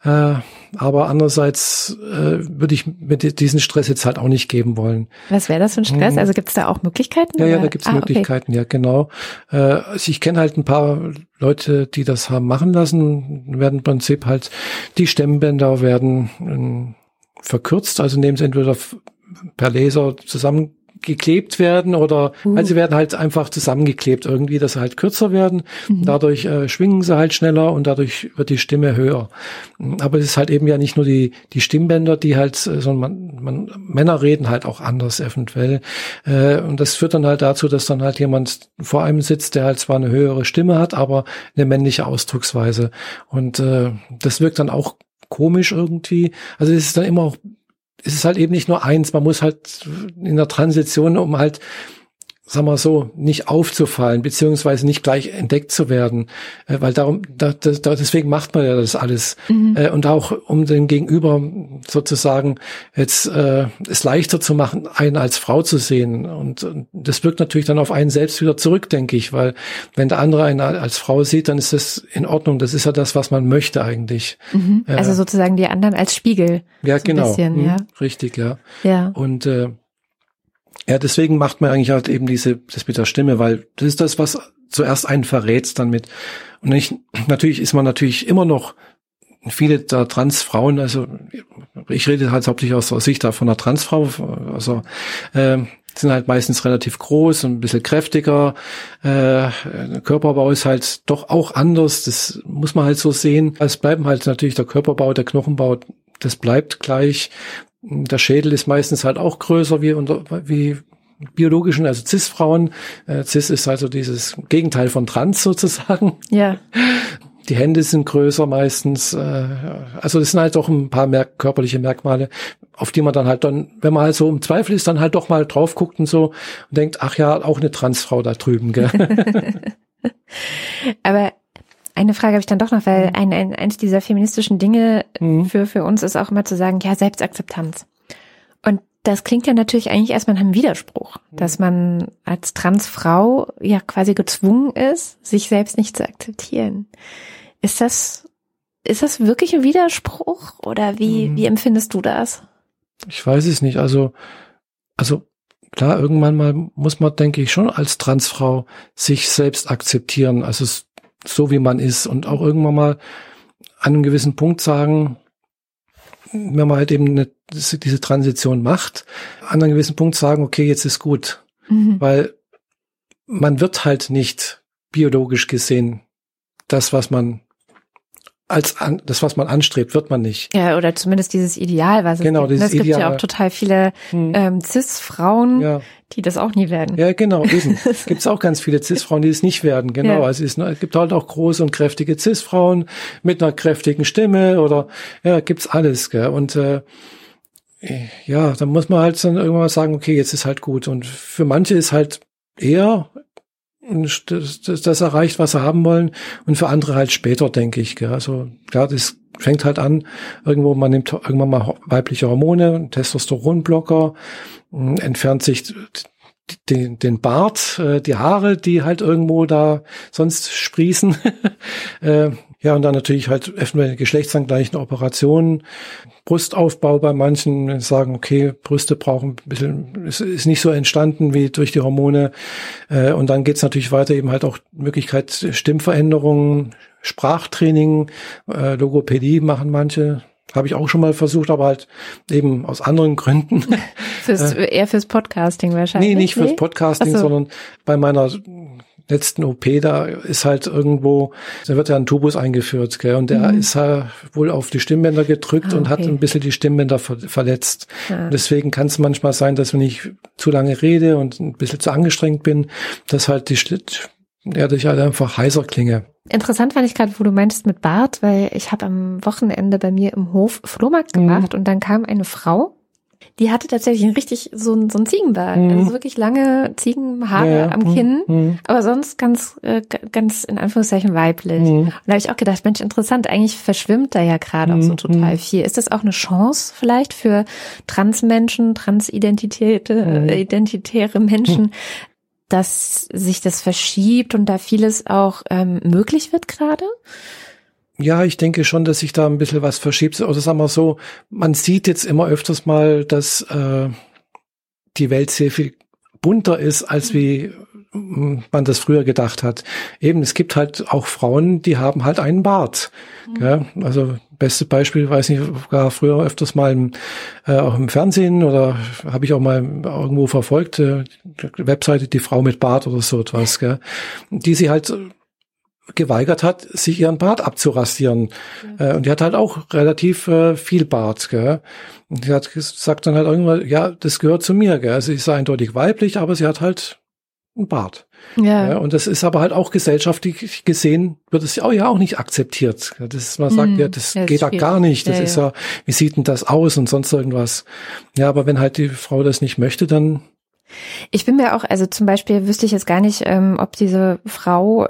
aber andererseits würde ich mit diesen Stress jetzt halt auch nicht geben wollen. Was wäre das für ein Stress? Also gibt es da auch Möglichkeiten? Ja, da gibt es Möglichkeiten, okay. Ja, genau. Also ich kenne halt ein paar Leute, die das haben machen lassen, werden im Prinzip halt, die Stimmbänder werden verkürzt, also indem sie entweder per Laser zusammengeklebt werden oder also sie werden halt einfach zusammengeklebt irgendwie, dass sie halt kürzer werden. Dadurch schwingen sie halt schneller und dadurch wird die Stimme höher. Aber es ist halt eben ja nicht nur die Stimmbänder, die halt, sondern Männer reden halt auch anders eventuell. Und das führt dann halt dazu, dass dann halt jemand vor einem sitzt, der halt zwar eine höhere Stimme hat, aber eine männliche Ausdrucksweise. Und das wirkt dann auch komisch irgendwie. Also es ist dann immer auch, es ist halt eben nicht nur eins, man muss halt in der Transition, um halt, sagen wir so, nicht aufzufallen, beziehungsweise nicht gleich entdeckt zu werden, weil deswegen macht man ja das alles. Und auch, um dem Gegenüber sozusagen jetzt es leichter zu machen, einen als Frau zu sehen. Und das wirkt natürlich dann auf einen selbst wieder zurück, denke ich, weil wenn der andere einen als Frau sieht, dann ist das in Ordnung. Das ist ja das, was man möchte eigentlich. Also sozusagen die anderen als Spiegel. Ja, so genau. Bisschen, ja. Richtig, ja. Ja. Und ja, deswegen macht man eigentlich halt eben das mit der Stimme, weil das ist das, was zuerst einen verrät dann mit. Und natürlich ist man natürlich immer noch viele der Transfrauen, also ich rede halt hauptsächlich aus der Sicht von einer Transfrau, also sind halt meistens relativ groß und ein bisschen kräftiger. Der Körperbau ist halt doch auch anders, das muss man halt so sehen. Es bleiben halt natürlich der Körperbau, der Knochenbau, das bleibt gleich. Der Schädel ist meistens halt auch größer wie biologischen, also Cis-Frauen. Cis ist also dieses Gegenteil von Trans sozusagen. Ja. Die Hände sind größer meistens. Also das sind halt doch ein paar körperliche Merkmale, auf die man dann halt wenn man halt so im Zweifel ist, dann halt doch mal drauf guckt und so und denkt, ach ja, auch eine Transfrau da drüben, gell? Aber eine Frage habe ich dann doch noch, weil eins dieser feministischen Dinge für uns ist auch immer zu sagen, ja, Selbstakzeptanz. Und das klingt ja natürlich eigentlich erstmal nach einem Widerspruch, dass man als Transfrau ja quasi gezwungen ist, sich selbst nicht zu akzeptieren. Ist das wirklich ein Widerspruch oder wie empfindest du das? Ich weiß es nicht. Also klar, irgendwann mal muss man, denke ich, schon als Transfrau sich selbst akzeptieren. Also so wie man ist und auch irgendwann mal an einem gewissen Punkt sagen, wenn man halt eben diese Transition macht, an einem gewissen Punkt sagen, okay, jetzt ist gut. Weil man wird halt nicht biologisch gesehen das, was man das, was man anstrebt, wird man nicht. Ja, oder zumindest dieses Ideal, was es gibt. Es gibt ja auch total viele Cis-Frauen, die das auch nie werden. Ja, genau, eben. Gibt es auch ganz viele Cis-Frauen, die es nicht werden, genau. Also es gibt halt auch große und kräftige Cis-Frauen mit einer kräftigen Stimme oder gibt's alles, gell? Und dann muss man halt dann irgendwann mal sagen, okay, jetzt ist halt gut. Und für manche ist halt eher das erreicht, was sie haben wollen, und für andere halt später, denke ich. Gell? Also klar, das fängt halt an, man nimmt irgendwann mal weibliche Hormone, Testosteronblocker, entfernt sich den Bart, die Haare, die halt irgendwo da sonst sprießen. Und dann natürlich halt eventuell geschlechtsangleichende Operationen, Brustaufbau bei manchen, sagen, okay, Brüste brauchen ein bisschen, es ist nicht so entstanden wie durch die Hormone. Und dann geht's natürlich weiter, eben halt auch Möglichkeit Stimmveränderungen, Sprachtraining, Logopädie machen manche. Habe ich auch schon mal versucht, aber halt eben aus anderen Gründen. Eher fürs Podcasting wahrscheinlich. Nee, nicht fürs Podcasting, sondern bei meiner letzten OP, da ist halt irgendwo, da wird ja ein Tubus eingeführt, gell, und der ist wohl auf die Stimmbänder gedrückt und hat ein bisschen die Stimmbänder verletzt. Und deswegen kann es manchmal sein, dass wenn ich zu lange rede und ein bisschen zu angestrengt bin, dass halt dass ich halt einfach heiser klinge. Interessant fand ich gerade, wo du meintest mit Bart, weil ich habe am Wochenende bei mir im Hof Flohmarkt gemacht und dann kam eine Frau, die hatte tatsächlich so ein Ziegenbart, also wirklich lange Ziegenhaare am Kinn, aber sonst ganz in Anführungszeichen weiblich. Und da habe ich auch gedacht, Mensch, interessant, eigentlich verschwimmt da ja gerade auch so total viel. Ist das auch eine Chance vielleicht für Transmenschen, identitäre Menschen, dass sich das verschiebt und da vieles auch möglich wird gerade? Ja, ich denke schon, dass sich da ein bisschen was verschiebt. Oder sagen wir so, man sieht jetzt immer öfters mal, dass die Welt sehr viel bunter ist, als wie man das früher gedacht hat. Eben, es gibt halt auch Frauen, die haben halt einen Bart. Gell? Also beste Beispiel, weiß nicht, war früher öfters mal auch im Fernsehen oder habe ich auch mal irgendwo verfolgt, Webseite Die Frau mit Bart oder so etwas, gell? Die sie halt geweigert hat, sich ihren Bart abzurasieren. Und die hat halt auch relativ viel Bart, gell? Und sie hat gesagt dann halt irgendwann, ja, das gehört zu mir, gell? Sie ist eindeutig weiblich, aber sie hat halt einen Bart. Ja. Und das ist aber halt auch gesellschaftlich gesehen, wird es ja auch nicht akzeptiert. Man sagt, das geht da gar nicht. Das ist ja, wie sieht denn das aus und sonst irgendwas. Ja, aber wenn halt die Frau das nicht möchte, dann... Ich bin mir auch, also zum Beispiel wüsste ich jetzt gar nicht, ob diese Frau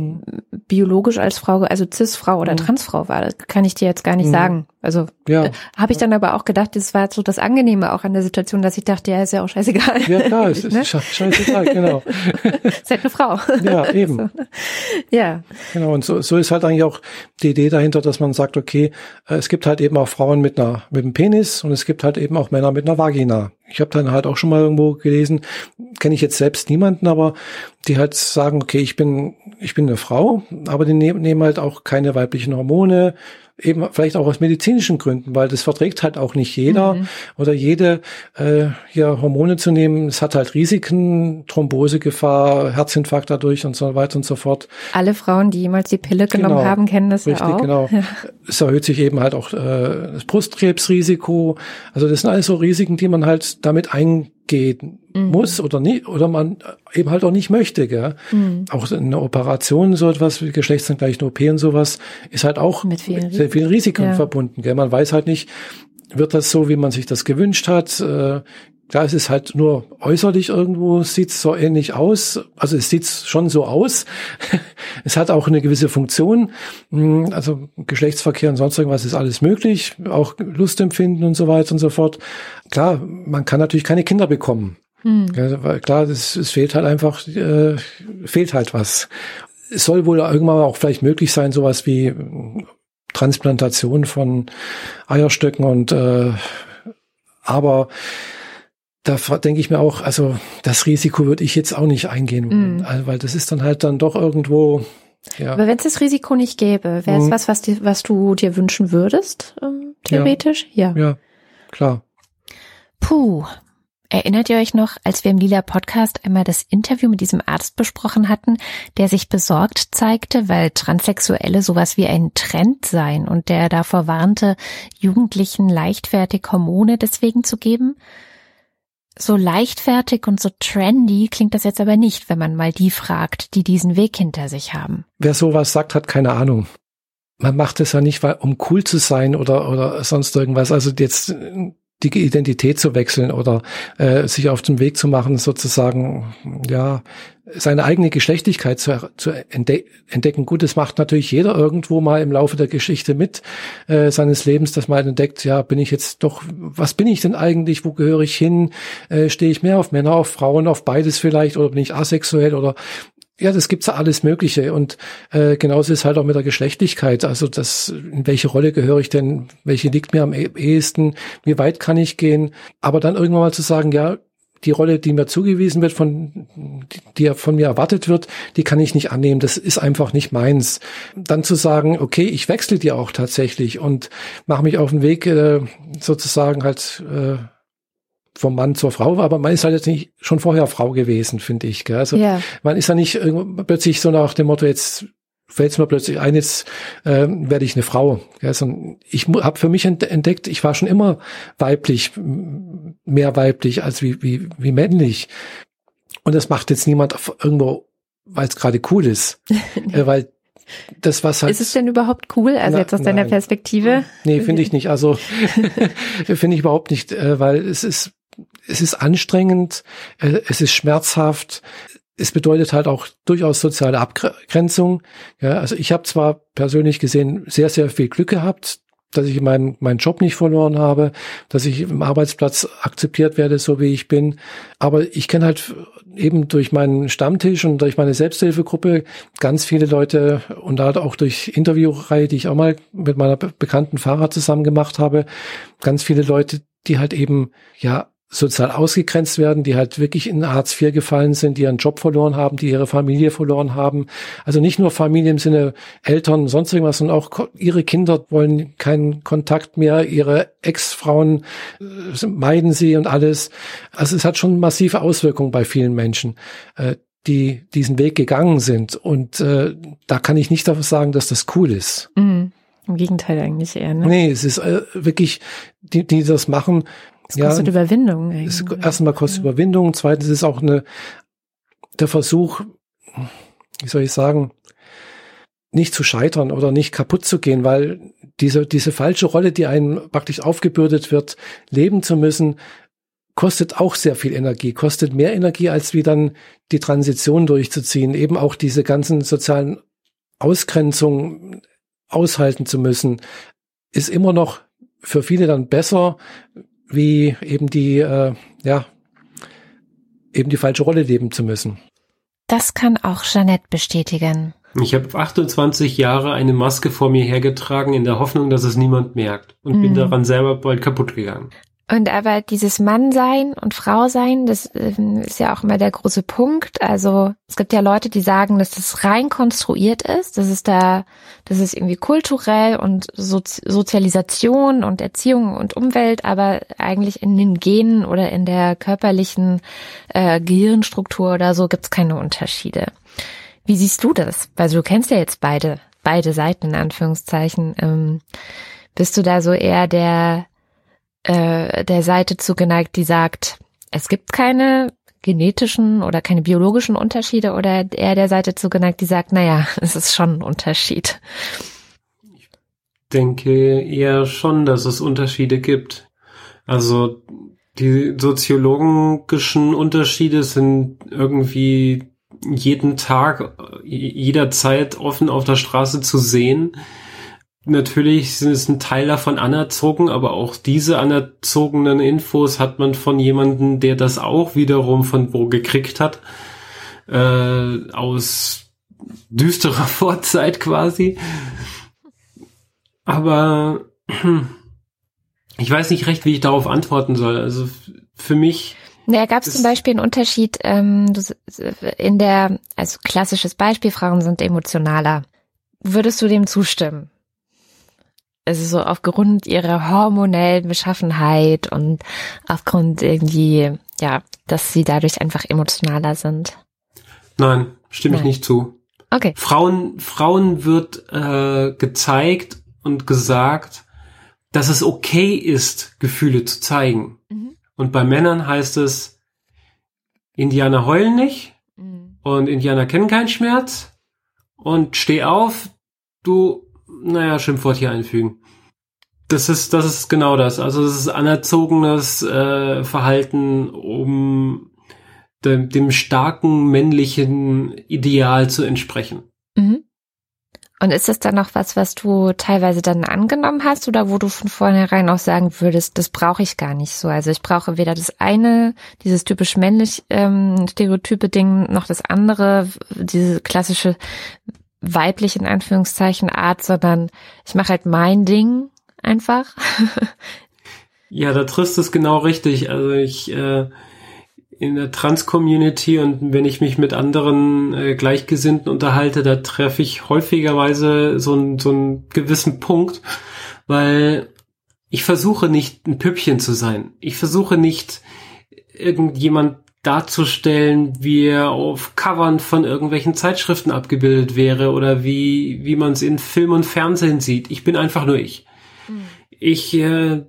biologisch als Frau, also Cis-Frau oder Transfrau war. Das kann ich dir jetzt gar nicht sagen. Also habe ich dann aber auch gedacht, das war so das Angenehme auch an der Situation, dass ich dachte, ja, ist ja auch scheißegal. Ja, klar, es ist scheißegal, genau. Ist halt eine Frau. Ja, eben. So. Ja. Genau, und so ist halt eigentlich auch die Idee dahinter, dass man sagt, okay, es gibt halt eben auch Frauen mit einem Penis und es gibt halt eben auch Männer mit einer Vagina. Ich habe dann halt auch schon mal irgendwo gelesen, kenne ich jetzt selbst niemanden, aber die halt sagen, okay, ich bin eine Frau, aber die nehmen halt auch keine weiblichen Hormone, eben vielleicht auch aus medizinischen Gründen, weil das verträgt halt auch nicht jeder oder jede, hier Hormone zu nehmen. Es hat halt Risiken, Thrombosegefahr, Herzinfarkt dadurch und so weiter und so fort. Alle Frauen, die jemals die Pille genommen haben, kennen das richtig, ja auch. Genau. Ja. Es erhöht sich eben halt auch das Brustkrebsrisiko. Also das sind alles so Risiken, die man halt damit eingehen muss oder nicht, oder man eben halt auch nicht möchte, gell? Auch eine Operation, so etwas wie geschlechtsangleichende OP und sowas, ist halt auch mit sehr vielen Risiken verbunden, gell? Man weiß halt nicht, wird das so, wie man sich das gewünscht hat? Klar, es ist halt nur äußerlich irgendwo, sieht es so ähnlich aus. Also es sieht schon so aus. Es hat auch eine gewisse Funktion. Also Geschlechtsverkehr und sonst irgendwas ist alles möglich. Auch Lustempfinden und so weiter und so fort. Klar, man kann natürlich keine Kinder bekommen. Ja, weil klar, es fehlt halt einfach, fehlt halt was. Es soll wohl irgendwann auch vielleicht möglich sein, sowas wie Transplantation von Eierstöcken und aber da denke ich mir auch, also das Risiko würde ich jetzt auch nicht eingehen, weil das ist dann halt dann doch irgendwo, ja. Aber wenn es das Risiko nicht gäbe, wäre es was du dir wünschen würdest, theoretisch? Ja. Ja, klar. Puh, Erinnert ihr euch noch, als wir im Lila Podcast einmal das Interview mit diesem Arzt besprochen hatten, der sich besorgt zeigte, weil Transsexuelle sowas wie ein Trend seien und der davor warnte, Jugendlichen leichtfertig Hormone deswegen zu geben? So leichtfertig und so trendy klingt das jetzt aber nicht, wenn man mal die fragt, die diesen Weg hinter sich haben. Wer sowas sagt, hat keine Ahnung. Man macht es ja nicht, um cool zu sein oder sonst irgendwas. Also jetzt die Identität zu wechseln oder sich auf den Weg zu machen, sozusagen, ja, seine eigene Geschlechtlichkeit zu entdecken. Gut, das macht natürlich jeder irgendwo mal im Laufe der Geschichte mit seines Lebens, dass man entdeckt, ja, bin ich jetzt doch, was bin ich denn eigentlich, wo gehöre ich hin, stehe ich mehr auf Männer, auf Frauen, auf beides vielleicht, oder bin ich asexuell oder ja, das gibt's ja alles Mögliche und genauso ist halt auch mit der Geschlechtlichkeit, also in welche Rolle gehöre ich denn, welche liegt mir am ehesten, wie weit kann ich gehen, aber dann irgendwann mal zu sagen, ja, die Rolle, die mir zugewiesen wird, die von mir erwartet wird, die kann ich nicht annehmen, das ist einfach nicht meins. Dann zu sagen, okay, ich wechsle die auch tatsächlich und mache mich auf den Weg sozusagen halt vom Mann zur Frau, aber man ist halt jetzt nicht schon vorher Frau gewesen, finde ich. Gell? Also man ist ja nicht plötzlich so nach dem Motto, jetzt fällt es mir plötzlich ein, jetzt werde ich eine Frau. Gell? Also ich habe für mich entdeckt, ich war schon immer weiblich, mehr weiblich als wie männlich. Und das macht jetzt niemand irgendwo, weil es gerade cool ist. Weil das, was halt. Ist es denn überhaupt cool? Also jetzt aus deiner Perspektive? Nee, finde ich nicht. Also finde ich überhaupt nicht, weil es ist anstrengend, es ist schmerzhaft, es bedeutet halt auch durchaus soziale Abgrenzung. Ja, also ich habe zwar persönlich gesehen sehr, sehr viel Glück gehabt, dass ich meinen Job nicht verloren habe, dass ich im Arbeitsplatz akzeptiert werde, so wie ich bin. Aber ich kenne halt eben durch meinen Stammtisch und durch meine Selbsthilfegruppe ganz viele Leute und halt auch durch Interviewreihe, die ich auch mal mit meiner bekannten Fahrer zusammen gemacht habe, ganz viele Leute, die halt eben, ja, sozial ausgegrenzt werden, die halt wirklich in Hartz IV gefallen sind, die ihren Job verloren haben, die ihre Familie verloren haben. Also nicht nur Familie im Sinne Eltern, sonst irgendwas, sondern auch ihre Kinder wollen keinen Kontakt mehr, ihre Ex-Frauen meiden sie und alles. Also es hat schon massive Auswirkungen bei vielen Menschen, die diesen Weg gegangen sind. Und da kann ich nicht dafür sagen, dass das cool ist. Mhm. Im Gegenteil eigentlich eher, ne? Nee, es ist wirklich, die das machen. Es kostet Überwindung. Erstmal kostet Überwindung. Zweitens ist auch der Versuch, wie soll ich sagen, nicht zu scheitern oder nicht kaputt zu gehen, weil diese falsche Rolle, die einem praktisch aufgebürdet wird, leben zu müssen, kostet auch sehr viel Energie, kostet mehr Energie, als wie dann die Transition durchzuziehen, eben auch diese ganzen sozialen Ausgrenzungen aushalten zu müssen, ist immer noch für viele dann besser, wie eben eben die falsche Rolle leben zu müssen. Das kann auch Jeanette bestätigen. Ich habe 28 Jahre eine Maske vor mir hergetragen, in der Hoffnung, dass es niemand merkt. Und bin daran selber bald kaputt gegangen. Und aber dieses Mannsein und Frausein, das ist ja auch immer der große Punkt. Also es gibt ja Leute, die sagen, dass das rein konstruiert ist. Das ist irgendwie kulturell und Sozialisation und Erziehung und Umwelt, aber eigentlich in den Genen oder in der körperlichen Gehirnstruktur oder so gibt's keine Unterschiede. Wie siehst du das? Weil du kennst ja jetzt beide Seiten in Anführungszeichen. Bist du da so eher der Seite zugeneigt, die sagt, es gibt keine genetischen oder keine biologischen Unterschiede, oder eher der Seite zugeneigt, die sagt, naja, es ist schon ein Unterschied? Ich denke eher schon, dass es Unterschiede gibt. Also die soziologischen Unterschiede sind irgendwie jeden Tag, jederzeit offen auf der Straße zu sehen. Natürlich ist ein Teil davon anerzogen, aber auch diese anerzogenen Infos hat man von jemandem, der das auch wiederum von wo gekriegt hat, aus düsterer Vorzeit quasi. Aber ich weiß nicht recht, wie ich darauf antworten soll. Also für mich... Ja, gab es zum Beispiel einen Unterschied also klassisches Beispiel, Frauen sind emotionaler. Würdest du dem zustimmen? also so aufgrund ihrer hormonellen Beschaffenheit und aufgrund irgendwie, ja, dass sie dadurch einfach emotionaler sind? Nein, stimme ich nicht zu. Okay. Frauen wird gezeigt und gesagt, dass es okay ist, Gefühle zu zeigen. Mhm. Und bei Männern heißt es, Indianer heulen nicht und Indianer kennen keinen Schmerz und steh auf, Schimpfwort hier einfügen. Das ist genau das. Also das ist anerzogenes Verhalten, um dem starken männlichen Ideal zu entsprechen. Mhm. Und ist das dann noch was du teilweise dann angenommen hast oder wo du von vornherein auch sagen würdest, das brauche ich gar nicht so? Also ich brauche weder das eine, dieses typisch männlich stereotype Ding, noch das andere, diese klassische weibliche, in Anführungszeichen, Art, sondern ich mache halt mein Ding einfach. Ja, da triffst du es genau richtig. Also ich in der Trans-Community und wenn ich mich mit anderen Gleichgesinnten unterhalte, da treffe ich häufigerweise so einen gewissen Punkt, weil ich versuche nicht ein Püppchen zu sein. Ich versuche nicht irgendjemand darzustellen, wie er auf Covern von irgendwelchen Zeitschriften abgebildet wäre oder wie man es in Film und Fernsehen sieht. Ich bin einfach nur ich. Mhm. Ich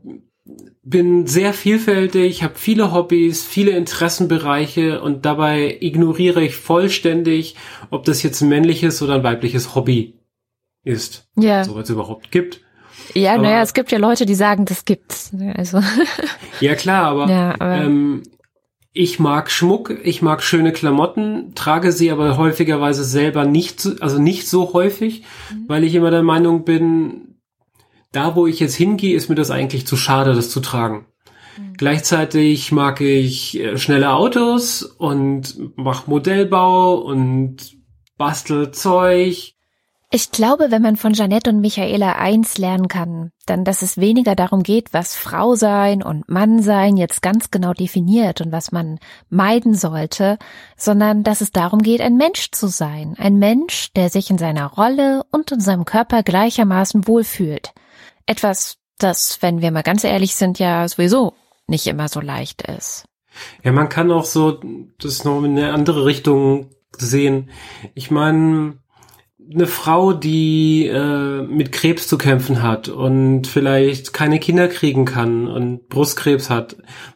bin sehr vielfältig, habe viele Hobbys, viele Interessenbereiche und dabei ignoriere ich vollständig, ob das jetzt ein männliches oder ein weibliches Hobby ist. Ja. So was es überhaupt gibt. Ja, naja, es gibt ja Leute, die sagen, das gibt's. Also. Ja, klar, aber ich mag Schmuck, ich mag schöne Klamotten, trage sie aber häufigerweise selber nicht so häufig, weil ich immer der Meinung bin, da, wo ich jetzt hingehe, ist mir das eigentlich zu schade, das zu tragen. Mhm. Gleichzeitig mag ich schnelle Autos und mache Modellbau und bastel Zeug. Ich glaube, wenn man von Jeanette und Michaela eins lernen kann, dann, dass es weniger darum geht, was Frau sein und Mann sein jetzt ganz genau definiert und was man meiden sollte, sondern dass es darum geht, ein Mensch zu sein. Ein Mensch, der sich in seiner Rolle und in seinem Körper gleichermaßen wohlfühlt. Etwas, das, wenn wir mal ganz ehrlich sind, ja sowieso nicht immer so leicht ist. Ja, man kann auch so das noch in eine andere Richtung sehen. Ich meine, eine Frau, die mit Krebs zu kämpfen hat und vielleicht keine Kinder kriegen kann und Brustkrebs hat,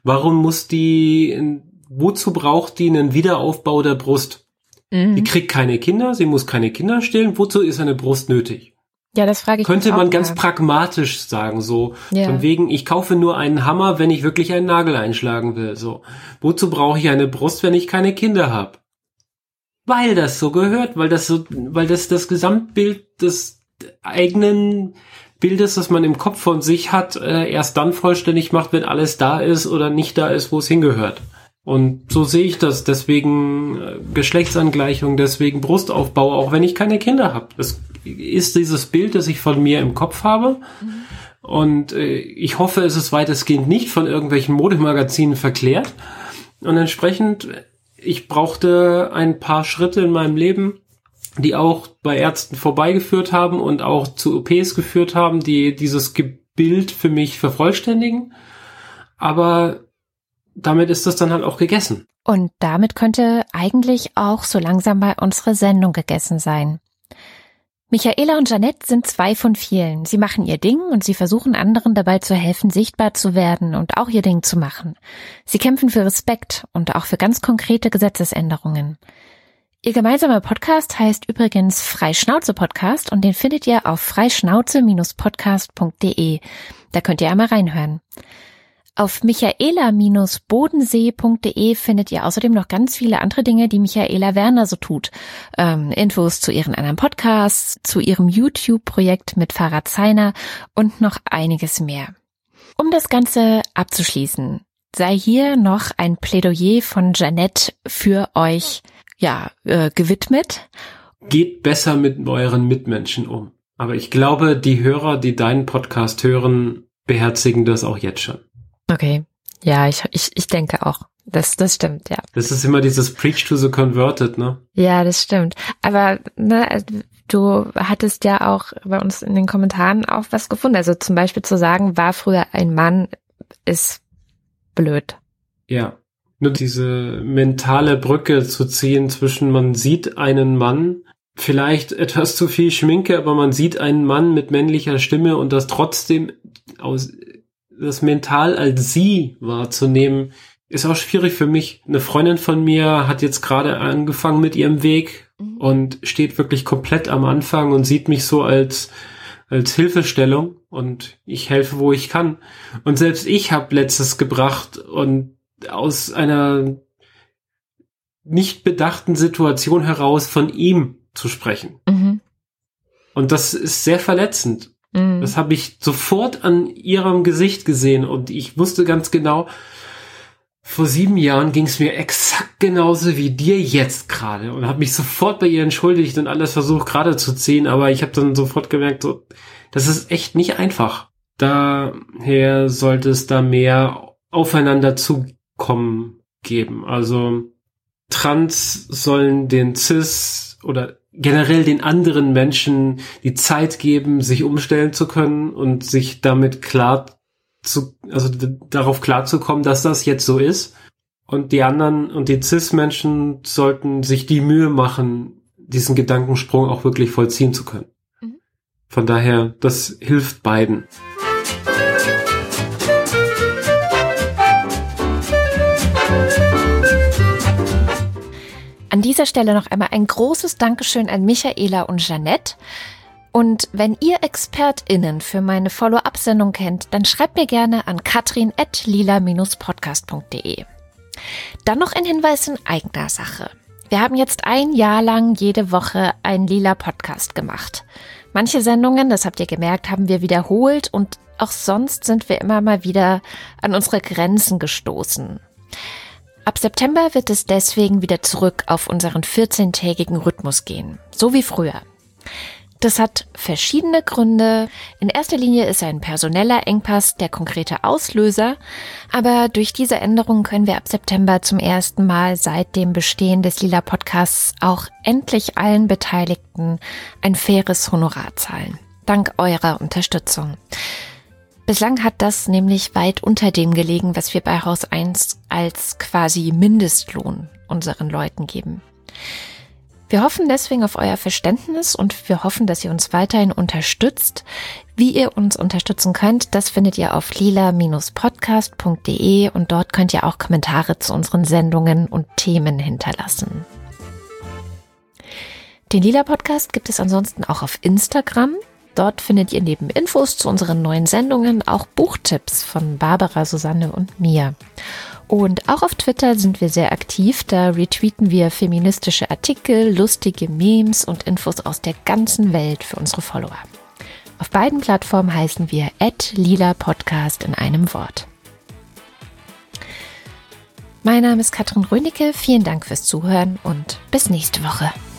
wozu braucht die einen Wiederaufbau der Brust? Mhm. Die kriegt keine Kinder, sie muss keine Kinder stillen, wozu ist eine Brust nötig? Ja, das frage ich mich auch. Könnte man ganz pragmatisch sagen, so. Ja. Von wegen, ich kaufe nur einen Hammer, wenn ich wirklich einen Nagel einschlagen will, so. Wozu brauche ich eine Brust, wenn ich keine Kinder habe? Weil das so gehört, weil das Gesamtbild des eigenen Bildes, das man im Kopf von sich hat, erst dann vollständig macht, wenn alles da ist oder nicht da ist, wo es hingehört. Und so sehe ich das. Deswegen Geschlechtsangleichung, deswegen Brustaufbau, auch wenn ich keine Kinder habe. Das ist dieses Bild, das ich von mir im Kopf habe. Mhm. Und ich hoffe, es ist weitestgehend nicht von irgendwelchen Modemagazinen verklärt. Und entsprechend, ich brauchte ein paar Schritte in meinem Leben, die auch bei Ärzten vorbeigeführt haben und auch zu OPs geführt haben, die dieses Bild für mich vervollständigen. Aber damit ist das dann halt auch gegessen. Und damit könnte eigentlich auch so langsam mal unsere Sendung gegessen sein. Michaela und Jeanette sind zwei von vielen. Sie machen ihr Ding und sie versuchen anderen dabei zu helfen, sichtbar zu werden und auch ihr Ding zu machen. Sie kämpfen für Respekt und auch für ganz konkrete Gesetzesänderungen. Ihr gemeinsamer Podcast heißt übrigens Freischnauze-Podcast und den findet ihr auf freischnauze-podcast.de. Da könnt ihr einmal reinhören. Auf michaela-bodensee.de findet ihr außerdem noch ganz viele andere Dinge, die Michaela Werner so tut. Infos zu ihren anderen Podcasts, zu ihrem YouTube-Projekt mit Farah Zeiner und noch einiges mehr. Um das Ganze abzuschließen, sei hier noch ein Plädoyer von Jeanette für euch gewidmet. Geht besser mit euren Mitmenschen um. Aber ich glaube, die Hörer, die deinen Podcast hören, beherzigen das auch jetzt schon. Okay, ja, ich denke auch. Das stimmt, ja. Das ist immer dieses Preach to the Converted, ne? Ja, das stimmt. Aber du hattest ja auch bei uns in den Kommentaren auch was gefunden. Also zum Beispiel zu sagen, war früher ein Mann, ist blöd. Ja, nur diese mentale Brücke zu ziehen zwischen man sieht einen Mann, vielleicht etwas zu viel Schminke, aber man sieht einen Mann mit männlicher Stimme und das trotzdem das mental als sie wahrzunehmen, ist auch schwierig für mich. Eine Freundin von mir hat jetzt gerade angefangen mit ihrem Weg und steht wirklich komplett am Anfang und sieht mich so als Hilfestellung und ich helfe, wo ich kann. Und selbst ich habe Letztes gebracht und aus einer nicht bedachten Situation heraus von ihm zu sprechen. Mhm. Und das ist sehr verletzend. Mhm. Das habe ich sofort an ihrem Gesicht gesehen und ich wusste ganz genau, vor 7 Jahren ging es mir exakt genauso wie dir jetzt gerade und habe mich sofort bei ihr entschuldigt und alles versucht gerade zu ziehen, aber ich habe dann sofort gemerkt, so, das ist echt nicht einfach. Daher sollte es da mehr aufeinander zukommen geben. Also Trans sollen den Cis oder generell den anderen Menschen die Zeit geben, sich umstellen zu können und sich damit darauf klarzukommen, dass das jetzt so ist. Und die anderen und die Cis-Menschen sollten sich die Mühe machen, diesen Gedankensprung auch wirklich vollziehen zu können. Mhm. Von daher, das hilft beiden. An dieser Stelle noch einmal ein großes Dankeschön an Michaela und Jeanette. Und wenn ihr ExpertInnen für meine Follow-up-Sendung kennt, dann schreibt mir gerne an katrin@lila-podcast.de. Dann noch ein Hinweis in eigener Sache. Wir haben jetzt 1 Jahr lang jede Woche einen Lila-Podcast gemacht. Manche Sendungen, das habt ihr gemerkt, haben wir wiederholt und auch sonst sind wir immer mal wieder an unsere Grenzen gestoßen. Ab September wird es deswegen wieder zurück auf unseren 14-tägigen Rhythmus gehen, so wie früher. Das hat verschiedene Gründe. In erster Linie ist ein personeller Engpass der konkrete Auslöser, aber durch diese Änderung können wir ab September zum ersten Mal seit dem Bestehen des Lila Podcasts auch endlich allen Beteiligten ein faires Honorar zahlen. Dank eurer Unterstützung. Bislang hat das nämlich weit unter dem gelegen, was wir bei Haus 1 als quasi Mindestlohn unseren Leuten geben. Wir hoffen deswegen auf euer Verständnis und wir hoffen, dass ihr uns weiterhin unterstützt. Wie ihr uns unterstützen könnt, das findet ihr auf lila-podcast.de und dort könnt ihr auch Kommentare zu unseren Sendungen und Themen hinterlassen. Den Lila Podcast gibt es ansonsten auch auf Instagram. Dort findet ihr neben Infos zu unseren neuen Sendungen auch Buchtipps von Barbara, Susanne und mir. Und auch auf Twitter sind wir sehr aktiv, da retweeten wir feministische Artikel, lustige Memes und Infos aus der ganzen Welt für unsere Follower. Auf beiden Plattformen heißen wir @lila-podcast in einem Wort. Mein Name ist Katrin Rönecke, vielen Dank fürs Zuhören und bis nächste Woche.